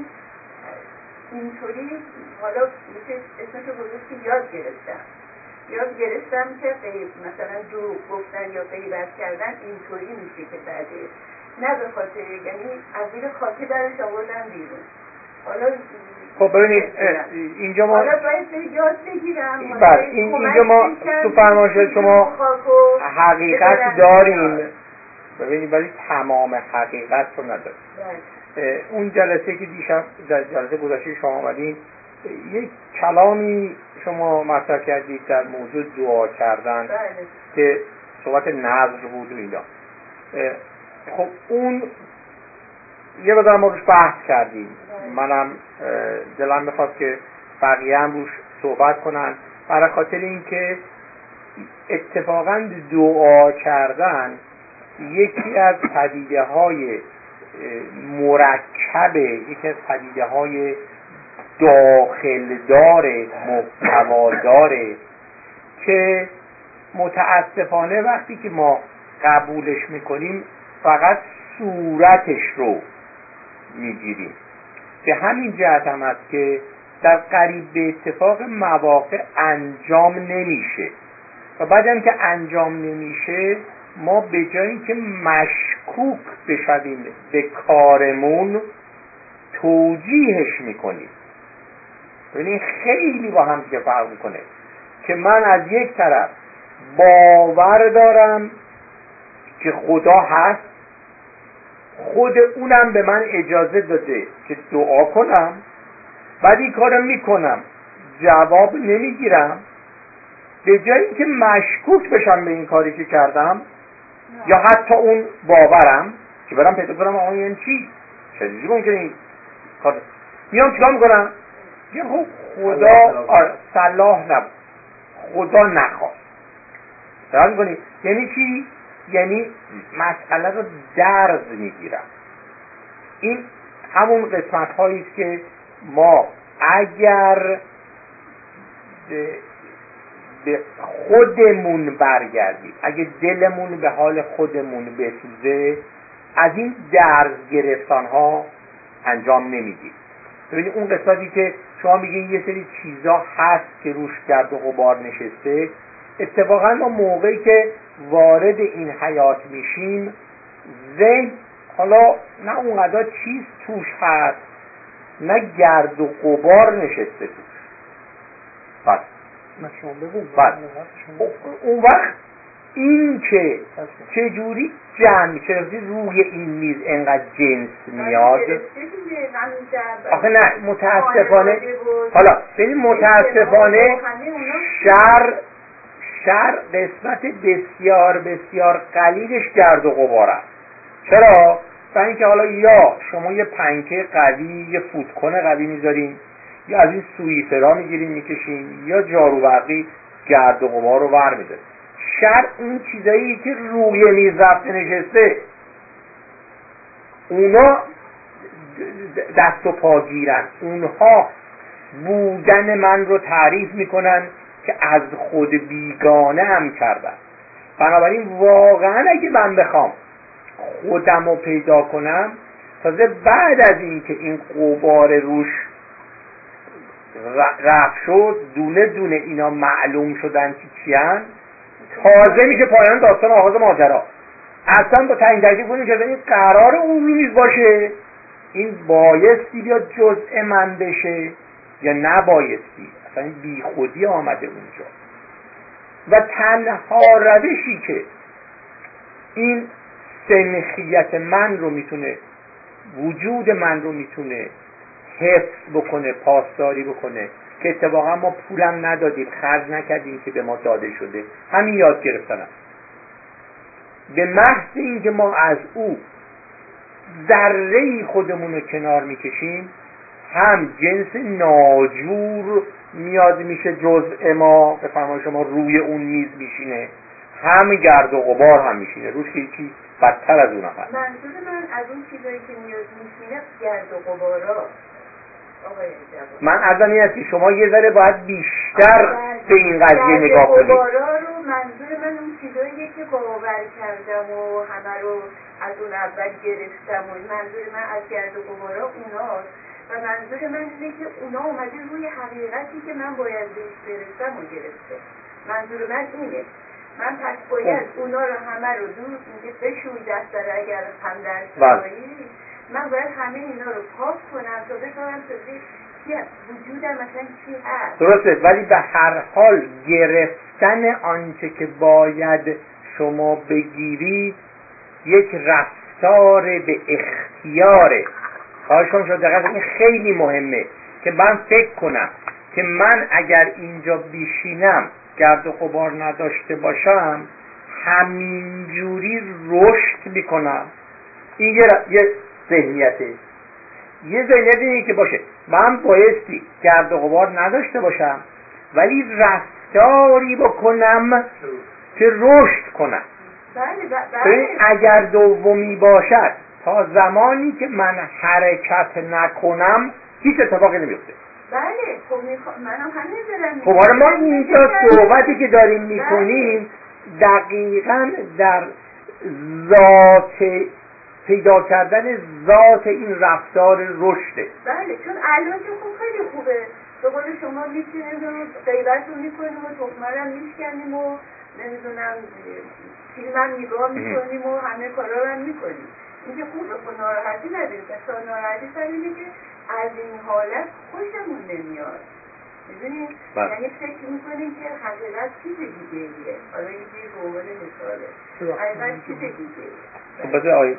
Speaker 5: اینطوری، حالا میشه اسمشو گذاشت که یاد گرفتم که مثلا دروغ گفتن یا غیبت کردن اینطوری میشه که بعده، نه به خاطر، یعنی از زیر خاکی درش آوردن بیرون. حالا
Speaker 1: خب ببینید اینجا ما
Speaker 5: حالا باید یاد بگیرم.
Speaker 1: اینجا ما تو فرمایشات شما حقیقت داریم، ببینید ولی تمام حقیقت رو نداریم. اون جلسه که دیشب در جلسه گذشته شما آمدین یک کلامی شما مطرح کردید در موضوع دعا کردن که صحبت نظر بود و اینا. خب اون یه بذار ما روش بحث کردیم، منم دلم میخواد که بقیه هم روش صحبت کنن، برای خاطر اینکه اتفاقا دعا کردن یکی از پدیده های مرکبه، یکی از پدیده های داخل داره، محتوا داره، که متاسفانه وقتی که ما قبولش میکنیم فقط صورتش رو میگیریم. به همین جهت هم است که در قریب به اتفاق مواقع انجام نمیشه و بعدم که انجام نمیشه ما به جایی که مشکوک بشویم به کارمون توجیهش میکنیم. ببینید خیلی با هم دیگه فرق میکنه که من از یک طرف باور دارم که خدا هست، خود اونم به من اجازه داده که دعا کنم، بعد این کارو میکنم جواب نمیگیرم، به جایی که مشکوک بشم به این کاری که کردم یا حتی اون باورم که برم پیدا کنم آقا این چی چجوری ممکنه این کار، میام چیکار میکنم؟ میگم خدا صلاح نبود، خدا نخواست. درست میکنی؟ یعنی چی؟ یعنی مسئله رو درز میگیرم. این همون قسمت هایی است که ما اگر به خودمون برگردیم، اگه دلمون به حال خودمون بسوزه، از این درز گرفتن ها انجام نمیدیم. ببینید اون قسمتی که شما میگین یه سری چیزا هست که روش گرد و غبار نشسته، اتفاقا ما موقعی که وارد این حیات میشیم ذهن حالا نه اونقدر چیز توش هست نه گرد و غبار نشسته توش. بس اون وقت این که چجوری جمع شده روی این میز انقدر جنس میاد، آخه نه متاسفانه، حالا ببین متاسفانه شر قسمت بسیار بسیار قلیلش گرد و غبار است. چرا؟ برای اینکه حالا یا شما یه پنکه قوی، یه فوتکن قوی میذارین، یا از این سویفرا میگیرین میکشین، یا جارو برقی گرد و غبار رو ور میدارین. شر اون چیزایی که روی میز رفته نشسته، اونا دست و پا گیرن، اونها بودن من رو تعریف میکنن که از خود بیگانه هم کردن. بنابراین واقعا اگه من بخوام خودم رو پیدا کنم، تازه بعد از این که این غبار روش رفت شد، دونه دونه اینا معلوم شدن که چیان، تازه میشه پایان داستان آغاز ماجرا. اصلا با تعیین تکلیف کنیم که این قرار اون میز باشه، این بایستی بیا جزء من بشه یا نبایستی، اصلا این بی خودی آمده اونجا. و تنها روشی که این سنخیت من رو میتونه، وجود من رو میتونه حفظ بکنه، پاسداری بکنه، که اتفاقا ما پولم ندادیم، خرج نکردیم که به ما داده شده، همین یاد گرفتن است. به محض اینکه ما از او ذره‌ای خودمون رو کنار میکشیم، هم جنس ناجور میاد میشه جزء ما، به فرمان شما روی اون میز میشینه، هم گرد و غبار هم میشینه روش، که یکی بدتر از اون هست.
Speaker 5: منظور من از اون چیزایی که میاد میشینه گرد و غبارا.
Speaker 1: من عرضم این است که شما یه ذره باید بیشتر به این قضیه نگاه کنید.
Speaker 5: غبارا رو منظور من اون چیزاییه که باور کردم و همه رو از اون اول گرفتم و منظور من از گرد و غبارا اوناست. و منظور من اینه که اونا اومده روی حقیقتی که من باید بهش برسم و گرفته. منظور من اینه. من پس باید اونا رو همه رو دور میگه بشوی دست داره اگر هم در سایی، من باید همه اینا رو پاک کنم تا بفهمم وجودم مثلا چی هست.
Speaker 1: درسته، ولی به هر حال گرفتن آنچه که باید شما بگیرید یک رفتار به اختیاره. خواهش کنم شما دقیقا این خیلی مهمه که من فکر کنم که من اگر اینجا بیشینم گرد و غبار نداشته باشم همینجوری رشد میکنم. این یه ذهنیته. یه ذهنیت اینه که باشه من بایستی گرد و غبار نداشته باشم ولی رفتاری بکنم که رشد کنم.
Speaker 5: بله.
Speaker 1: اگر دومی باشد تا زمانی که من حرکت نکنم هیچ اتفاقی نمیفته.
Speaker 5: بله خب منم همین دارم.
Speaker 1: خب حالا ما اینجا صحبتی که داریم میکنیم دقیقاً در ذات پیدا کردن ذات این رفتار رشده.
Speaker 5: بله چون الان که خب خیلی خوبه، به قول شما میشینیم و غیبت رو میکنیم و تخمه رو میشکنیم و نمیدونم فیلم هم نگاه میکنیم و همه کارا رو هم میکنیم. این که خوبه، خب ناراحتی نداریم. پس ناراحتی سر اینه که از این حالت خوشمون نمیاد. میدونید؟ یعنی فکر میکنیم که حقیقت چیز دیگه ایه. حالا این دیگه به عنوان مثاله حقیقت چیز دیگه ایه.
Speaker 1: خب بذار آیه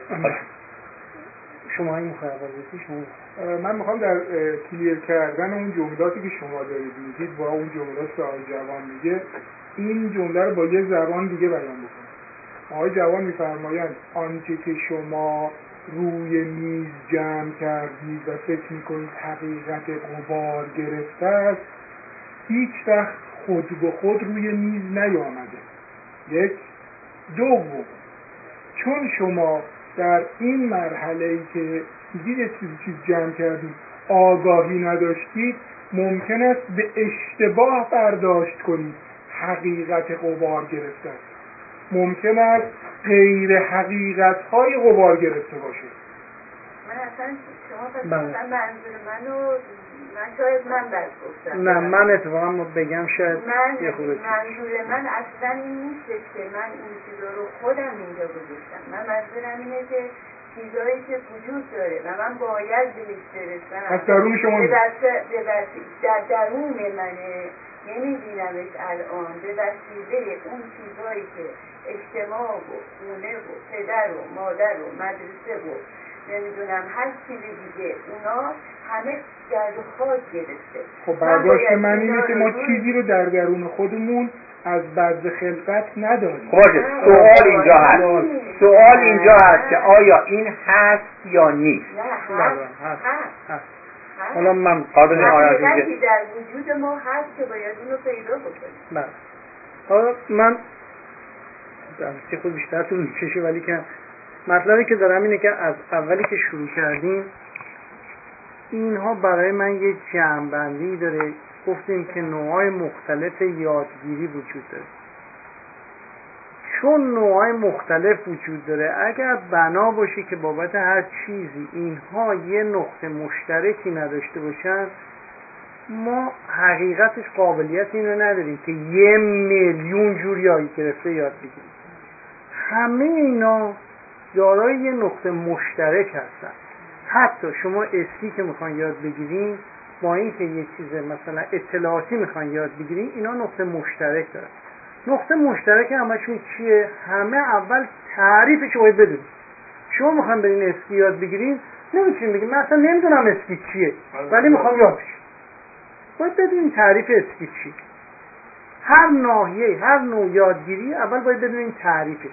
Speaker 4: شما این مخابراتی شما من میخوام در کلیر کردن اون جملاتی که شما دارید میگید با اون جملاتی که آقای جوان میگه این جمله رو با یه زبان دیگه بیان بکنم. آقای جوان میفرمایند آنچه که شما روی میز جمع کردید و فکر میکنید حقیقت غبار گرفته است هیچ وقت خود به خود روی میز نیامده. یک. دوم، چون شما در این مرحله‌ای که دیدید چیز جمع کردید آگاهی نداشتید ممکن است به اشتباه برداشت کنید حقیقت غبار گرفته است. ممکن است غیر حقیقت‌های غبار گرفته باشه.
Speaker 5: من اصلا شما پس منظور منو شاید من بد گفتم.
Speaker 6: نه من اتفاقا بگم شاید یه خورده
Speaker 5: منظور من اصلا این نیست که من این چیزا رو خودم اینجا گذاشتم. من منظورم اینه که چیزایی که وجود داره و من باید بهش برسم
Speaker 4: از درون شما
Speaker 5: در درون منه، نمیبینمش الان به وسیله اون چیزایی که اجتماع و خونه و پدر و مادر و مدرسه و نمیدونم هر چیز دیگه اونا همه گرد و خاک گرفته.
Speaker 4: خب برداشت من اینه که ما چیزی رو در درون خودمون از بعد خلقت نداریم.
Speaker 1: باشه سوال اینجا هست. سوال اینجا هست که آیا این هست یا نیست؟
Speaker 5: نه هست.
Speaker 6: حالا من
Speaker 5: حقیقتی در وجود ما هست که باید اونو پیدا بکنیم.
Speaker 6: بله. حالا من درستی خود بیشتر طول میکشه، ولی که مطلبی که دارم اینه که از اولی که شروع کردیم اینها برای من یه جمع‌بندی داره. گفتیم که نوع‌های مختلف یادگیری وجود داره. چون نوع‌های مختلف وجود داره، اگر بنا باشه که بابت هر چیزی اینها یه نقطه مشترکی نداشته باشن، ما حقیقتش قابلیت اینو نداریم که 1,000,000 جور یاد گرفته یاد بگیریم. همه اینا دارای یه نقطه مشترک هستن. حتی شما اسکی که میخوان یاد بگیرین با اینکه یه چیز مثلا اطلاعاتی میخوان یاد بگیرین، اینا نقطه مشترک دارن. نقطه مشترک همشون چیه؟ همه اول تعریفش رو باید بدونید. شما میخوان برین اسکی یاد بگیرین، نمیتونین بگین من اصلا نمیدونم اسکی چیه ولی میخوام یاد بگیرم. باید بدونین تعریف اسکی چیه. هر ناحیه، هر نوع یادگیری اول باید بدونین تعریفش.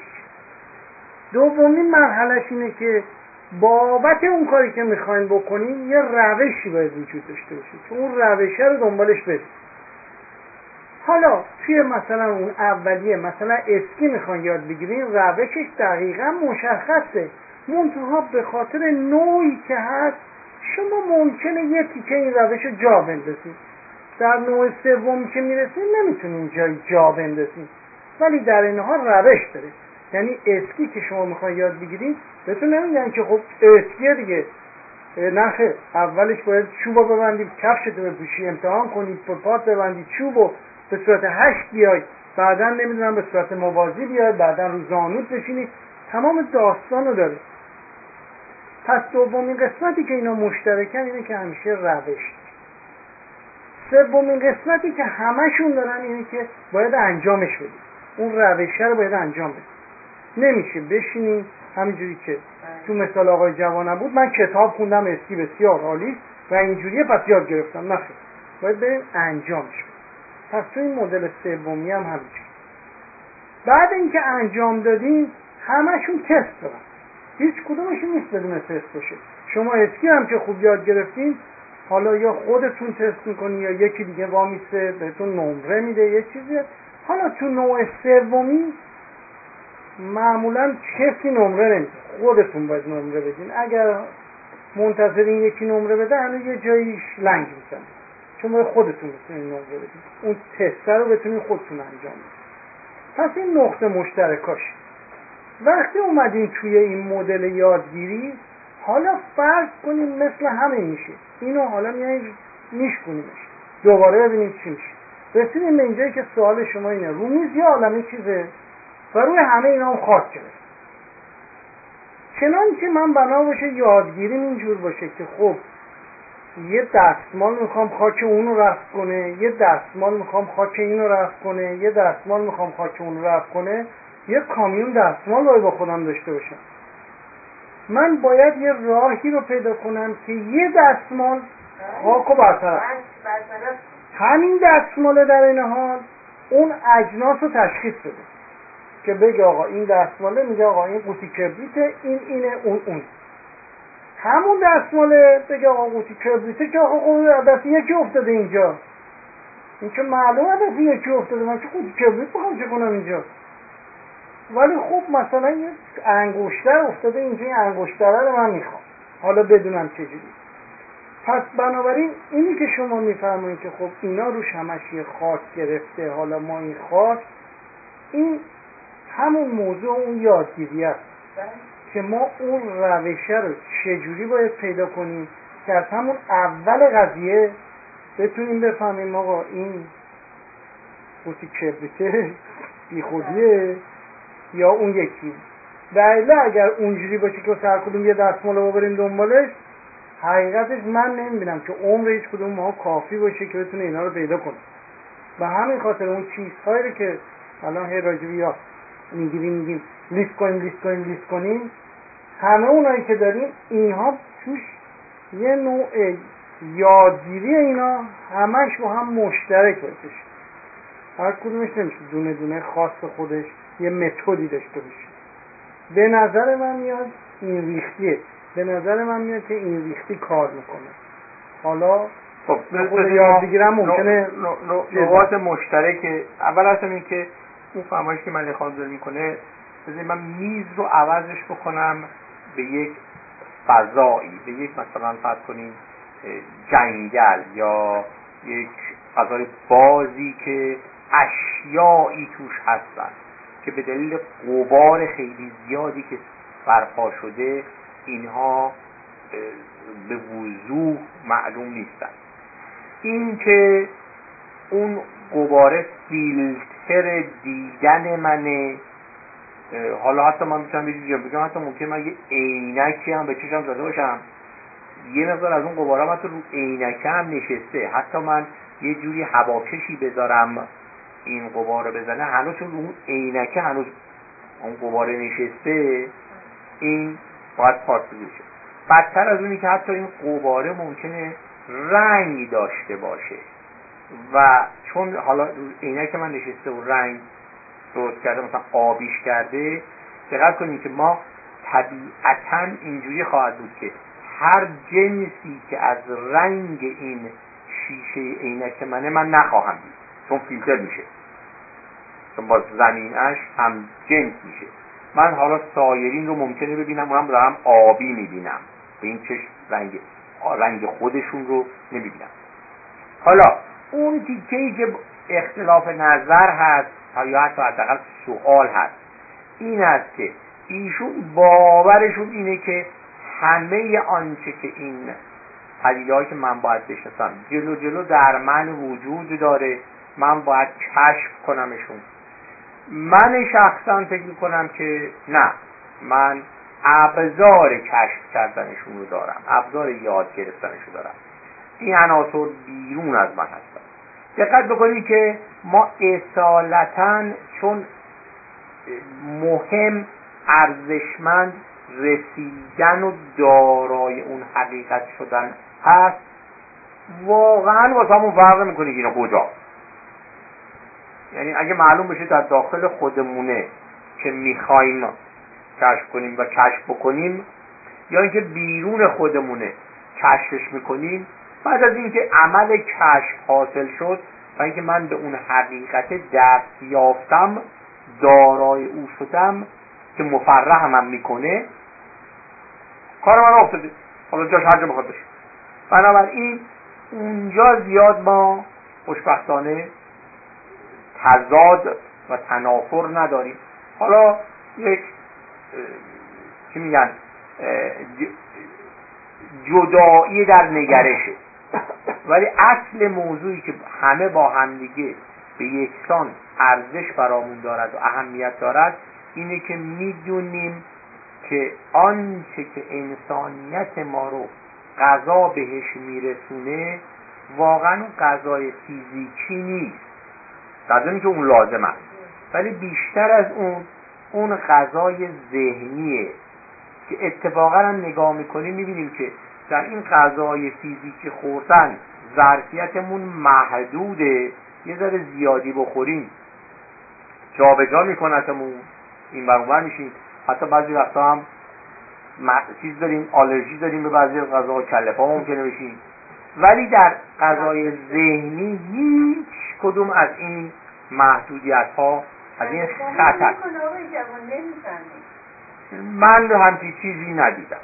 Speaker 6: دومین مرحلهش اینه که بابت اون کاری که میخواین بکنین یه روشی باید وجود داشته باشه که اون روشه رو دنبالش برید. حالا توی مثلا اون اولیه، مثلا اسکی میخوان یاد بگیرین، روشش دقیقا مشخصه، منتها به خاطر نوعی که هست شما ممکنه یه تیکه این روش رو جا بندازید. در نوع سومی که میرسید نمیتونین جا بندازید، ولی در این حال روش داره. یعنی اسکی که شما میخوان یاد بگیرید بهتون نمیگن که خب اسکیه دیگه، نخه اولش باید چوبو ببندید، کفشتو بپوشی، امتحان کنید، پات ببندید، چوبو به صورت 8 بیاید، بعدا نمیدونم به صورت موازی بیاید، بعدا رو زانوت بشینید، تمام داستانو داره. پس دومین قسمتی که اینا مشترکن اینه که همیشه روش. سومین قسمتی که همشون دارن اینه که باید انجامش بدید. اون روشه رو باید انجام بدید. نمیشه بشینید همینجوری که تو مثال آقای جوانم بود، من کتاب خوندم اسکی بسیار عالی و اینجوریه پس یاد گرفتم. نخیر، باید بریم انجامش بدید. پس تو این مدل سومی هم همینجوری. بعد اینکه انجام دادین همشون تست دارن، هیچ کدومشون نیست بدون تست باشه. شما اسکی هم که خوب یاد گرفتین، حالا یا خودتون تست میکنی یا یکی دیگه وامیسته بهتون نمره میده یه چیزی. حالا تو نوع سومی معمولا کسی نمره نمیده، خودتون باید نمره بدین. اگر منتظرین یکی نمره بده هنوز یه جاییش لنگ میزنه، چون باید خودتون بتونین نمره بدین، اون تست رو بتونین خودتون انجام بدین. پس این نقطه مشترکاش. وقتی اومدین توی این مدل یادگیری، حالا فرض کنیم مثل همین میشه، اینو حالا میشکنیمش دوباره ببینیم چی میشه. رسیدیم به اینجایی که سوال شما اینه، رو میز یه عالمه چیزه و روی همه اینا هم خاک کرد. چنانچه من بنا باشه یادگیریم اینجور باشه که خب یه دستمال میخوام خاک اونو رفع کنه، یه دستمال میخوام خاک اینو رفع کنه، یه دستمال میخوام خاک اونو رفع کنه، یه کامیون دستمال باید با خودم داشته باشم. من باید یه راهی رو پیدا کنم که یه دستمال خاکو برطرف، همین دستمال در این حال اون اجناس رو تشخیص بده که بگه آقا این دستماله، میگه آقا این قوطی کبریته، این اینه، اون همون دستماله، بگه آقا قوطی کبریته که آقا دست یکی افتاده اینجا، این که معلومه دست یکی افتاده، من که قوطی کبریت بخوام چه کنم اینجا. ولی خب مثلا یه انگشتر افتاده اینجا، این انگشتره رو من میخوام، حالا بدونم چجوری. پس بنابراین اینی که شما میفرمایید که خب اینا روش همش یه خاک گرفته، حالا ما این خاک، این همون موضوع اون یادگیری است که ما اون روشه رو چجوری باید پیدا کنیم که از همون اول قضیه بتونیم بفهمیم آقا این قوطی کبریته بی خودیه یا اون یکی. بله اگر اونجوری باشه که سر کدوم یه دستمال رو بریم دنبالش، حقیقتش من نمیبینم که عمر هیچ کدوم ما کافی باشه که بتونه اینا رو پیدا کنه. و همین خاطر اون چیزهایی رو که الان هی راجبی یا میگیم لیست کنیم، همه اونایی که داریم اینها توش یه نوع یادگیری، اینا همش با هم مشترک باشه، هر کدومش نمیشه دونه دونه خاص خودش یه متدی داشته باشه. به نظر من میاد این ریختیه، به نظر من میاد که این ریختی کار میکنه. حالا
Speaker 1: خب
Speaker 6: خود یاد بگیرم ممکنه
Speaker 1: نقاط مشترک. اول اصلا این که اون فهمایش که ملک خانم داره میکنه بذارید من میز رو عوضش بکنم به یک فضایی، به یک مثلا فرض کنیم جنگل یا یک فضای بازی که اشیایی توش هستن که به دلیل غبار خیلی زیادی که برپا شده اینها به وضوح معلوم نیستن. این که اون غبار فیلتر دیدن منه. حالا حتی من میتونم بگم حتی ممکنه من یه عینکی هم به چشم زده باشم، یه مقدار از اون غبارم حتی رو عینکه هم نشسته، حتی من یه جوری هواکشی بذارم این غبار بزنه، هنوز رو اون عینکه هنوز اون غبار نشسته، این باید پاکیزه شه. بدتر از اونی که حتی این غباره ممکنه رنگ داشته باشه و چون حالا عینک من نشسته و رنگ درست کرده، مثلا آبیش کرده، دقت کنید که ما طبیعتاً اینجوری خواهد بود که هر جنسی که از رنگ این شیشه عینک من نخواهم دید، چون فیلتر میشه، چون با زمینش هم جنس میشه. من حالا سایرین رو ممکنه ببینم و هم دارم آبی میبینم، به این چشم رنگ خودشون رو نمیبینم. حالا اون تیکه‌ای که اختلاف نظر هست یا حتی حداقل سوال هست این است که ایشون باورشون اینه که همه آنچه که این پدیده‌هایی که من باید بشناسم جلو در من وجود داره، من باید کشف کنمشون. من شخصا فکر میکنم که نه، من ابزار کشف کردنشون رو دارم، ابزار یاد گرفتنشون رو دارم. این عناصر بیرون از من هستن. دقت بکنید که ما اصالتاً چون مهم، ارزشمند رسیدن و دارای اون حقیقت شدن هست، واقعاً واسه همون فرق میکنه که اینا کجا. یعنی اگه معلوم بشه در داخل خودمونه که میخوایم کشف کنیم و کشف بکنیم، یا اینکه بیرون خودمونه کشفش میکنیم، بعد از اینکه عمل کشف حاصل شد و اینکه من به اون حقیقت دست یافتم، دارای او شدم که مفرحم هم میکنه، کار من افتاده، حالا جاش هر جا بخواد بشه. بنابراین اونجا زیاد ما خوشبختانه تضاد و تنافر نداریم. حالا یک چی میگن جدایی در نگرشه، ولی اصل موضوعی که همه با همدیگه به یکسان ارزش برامون دارد و اهمیت دارد اینه که میدونیم که آنچه که انسانیت ما رو غذا بهش میرسونه واقعا اون غذای فیزیکی نیست، لازمی که اون لازم است، ولی بیشتر از اون غذای ذهنیه که اتفاقا هم نگاه میکنیم میبینیم که در این غذای فیزیکی خوردن ظرفیتمون محدوده، یه ذره زیادی بخوریم جا به جا میکنتمون، این بر اون بر میشیم، حتی بعضی وقتا هم چیز داریم، آلرژی داریم به بعضی غذاها، کله پا ممکنه بشیم. ولی در غذای ذهنی هیچ کدوم از این محدودیت ها، از این خطر، من همچی چیزی ندیدم.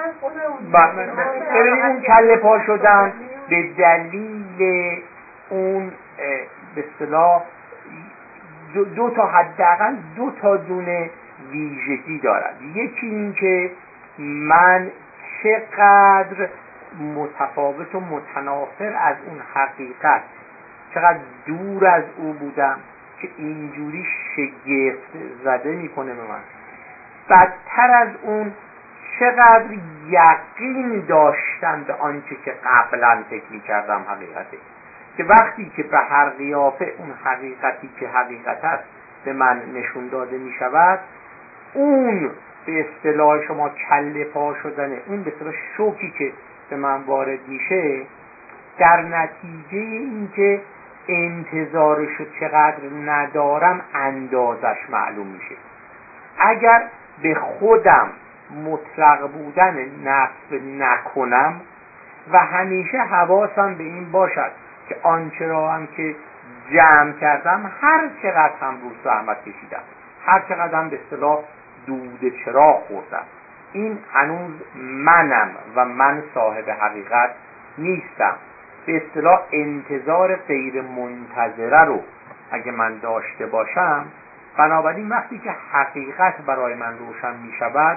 Speaker 1: ببینید اون کله پا شدن به دلیل اون به اصطلاح دو تا حداقل دو تا دونه ویژگی دارد. یکی این که من چقدر متفاوت و متنافر از اون حقیقت، چقدر دور از او بودم که اینجوری شگفت زده میکنه به من. بدتر از اون چقدر یقین داشتم به آنچه که قبلا فکر میکردم حقیقته، که وقتی که به هر قیافه اون حقیقتی که حقیقت است به من نشون داده میشود، اون به اصطلاح شما کله پا شدنه، اون به اصطلاح شوکی که به من وارد میشه، در نتیجه اینکه انتظارشو چقدر ندارم اندازش معلوم میشه. اگر به خودم مطلق بودن نصب نکنم و همیشه حواسم به این باشد که آنچه را هم که جمع کردم هر چقدر هم روش زحمت کشیدم، هر چقدر هم به اصطلاح دود چراغ خوردم، این هنوز منم و من صاحب حقیقت نیستم. به اصطلاح انتظار غیر منتظره رو اگه من داشته باشم، بنابراین وقتی که حقیقت برای من روشن می شود،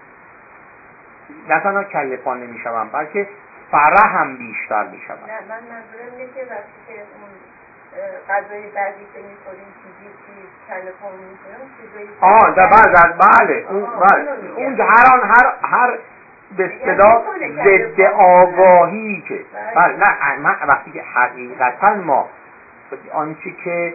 Speaker 1: نه تنها کله پا نمی شوم بلکه فرحم بیشتر می شود.
Speaker 5: نه، من منظورم اینه که وقتی که اون غذای بعدی که می‌خوریم چیزی کله پا می‌کنیم چیزایی
Speaker 1: بله اون هر به اصطلاح ضد آگاهی که بله نه من وقتی که حقیقتا ما آنچه که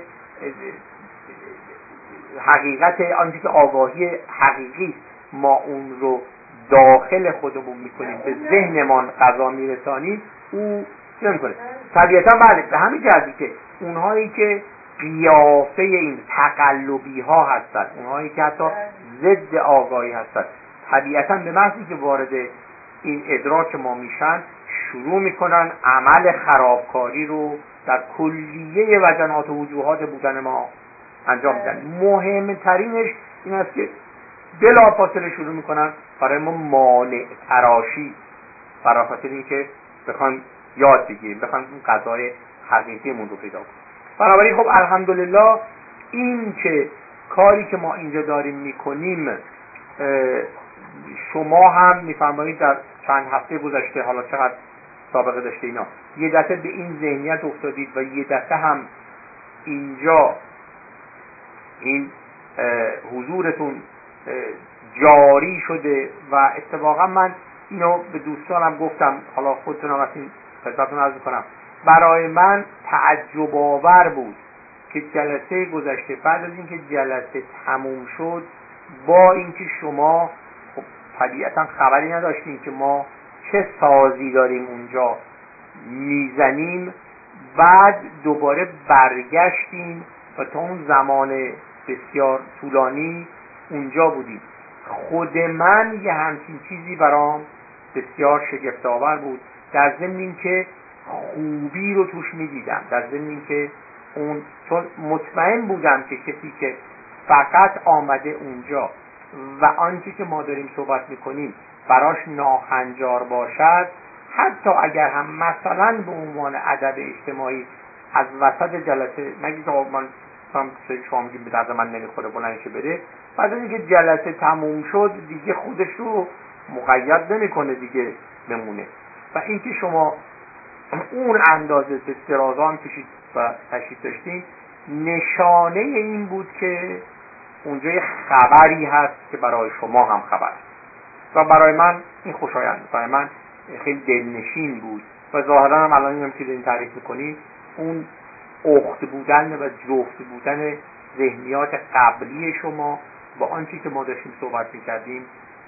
Speaker 1: حقیقت آنچه که آگاهی حقیقی ما اون رو داخل خودمون میکنیم به ذهنمان غذا میرسانیم، او چه میکنه؟ طبیعتا بله به همین جهتی که اونهایی که قیافه این تقلبی ها هستن، اونهایی که حتی ضد آگاهی هستن، طبیعتا به محضی که وارد این ادراک ما میشن شروع میکنن عمل خرابکاری رو در کلیه وجنات و وجوهات بودن ما انجام میدن. مهمترینش این است که بلافاصله شروع میکنن برای ما مانع تراشی، برای خاطر اینکه بخوان یاد بگیریم، بخوان اون قضای حقیقیمون رو پیدا کنیم. بنابراین خب الحمدلله این که کاری که ما اینجا داریم میکنیم، شما هم میفرمایید در چند هفته گذشته، حالا چقدر سابقه داشته اینا، یه دفعه به این ذهنیت افتادید و یه دفعه هم اینجا این حضورتون جاری شده و اتفاقا من اینو به دوستانم گفتم، حالا خودتونم از این خدمتتون عرض کنم، برای من تعجب آور بود که جلسه گذشته بعد از اینکه جلسه تموم شد، با اینکه شما خب طبیعتا خبری نداشتیم که ما چه سازی داریم اونجا میزنیم، بعد دوباره برگشتیم و تا اون زمان بسیار طولانی اونجا بودیم. خود من یه همچین چیزی برام بسیار شگفت‌آور بود، در ضمن اینکه خوبی رو توش میدیدم، در ضمن اینکه اون چون مطمئن بودم که کسی که فقط آمده اونجا و آنچه که ما داریم صحبت میکنیم براش ناهنجار باشد، حتی اگر هم مثلا به عنوان ادب اجتماعی از وسط جلسه نگید من شما میگیم به درد من نمیخوره بلندشه بره، بعد از اینکه جلسه تموم شد دیگه خودش رو مقید نمیکنه دیگه بمونه. و اینکه شما اون اندازه درازان کشید و تشریف داشتین، نشانه این بود که اونجا یه خبری هست که برای شما هم خبر و برای من این خوشایند، برای من خیلی دلنشین بود و ظاهرا هم الان هم که دارین تعریف میکنین اون اخت بودن و جفت بودن ذهنیات قبلی شما با آنچه که ما داشتیم صحبت میکردیم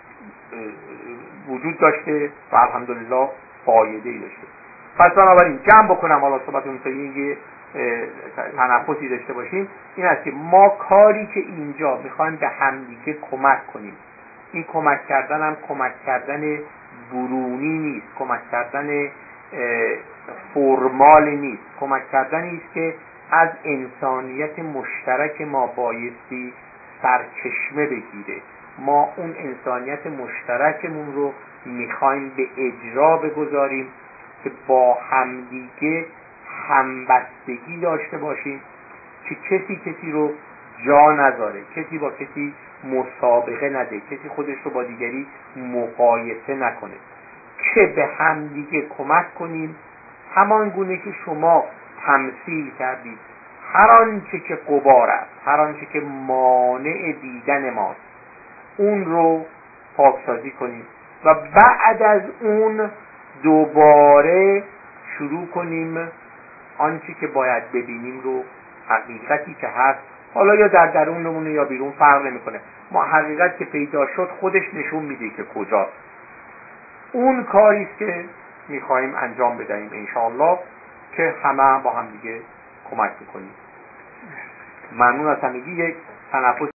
Speaker 1: وجود داشته و الحمدلله فایده‌ای داشته. پس بنابراین جمع بکنم حالا صحبتون تا یه تنفسی داشته باشیم، این است که ما کاری که اینجا میخوایم به همدیگه کمک کنیم، این کمک کردن هم کمک کردن برونی نیست، کمک کردن فرمال نیست، کمک کردنی است که از انسانیت مشترک ما بایستی سرچشمه بگیره. ما اون انسانیت مشترکمون رو میخوایم به اجرا بگذاریم که با همدیگه همبستگی داشته باشیم، که کسی رو جا نذاره، کسی با کسی مسابقه نده، کسی خودش رو با دیگری مقایسه نکنه، که به همدیگه کمک کنیم همان گونه که شما تمثیل کردید هر آنچه که غبار است، هر آنچه که مانع دیدن ماست اون رو پاکسازی کنیم و بعد از اون دوباره شروع کنیم آنچه که باید ببینیم رو، حقیقتی که هست، حالا یا در درونمونه یا بیرون فرق نمیکنه، ما حقیقت که پیدا شد خودش نشون میده که کجاست. اون کاری است که میخوایم انجام بدهیم انشاءالله، که همه با هم دیگه کمک میکنیم. ممنون از همگی. یک تنفس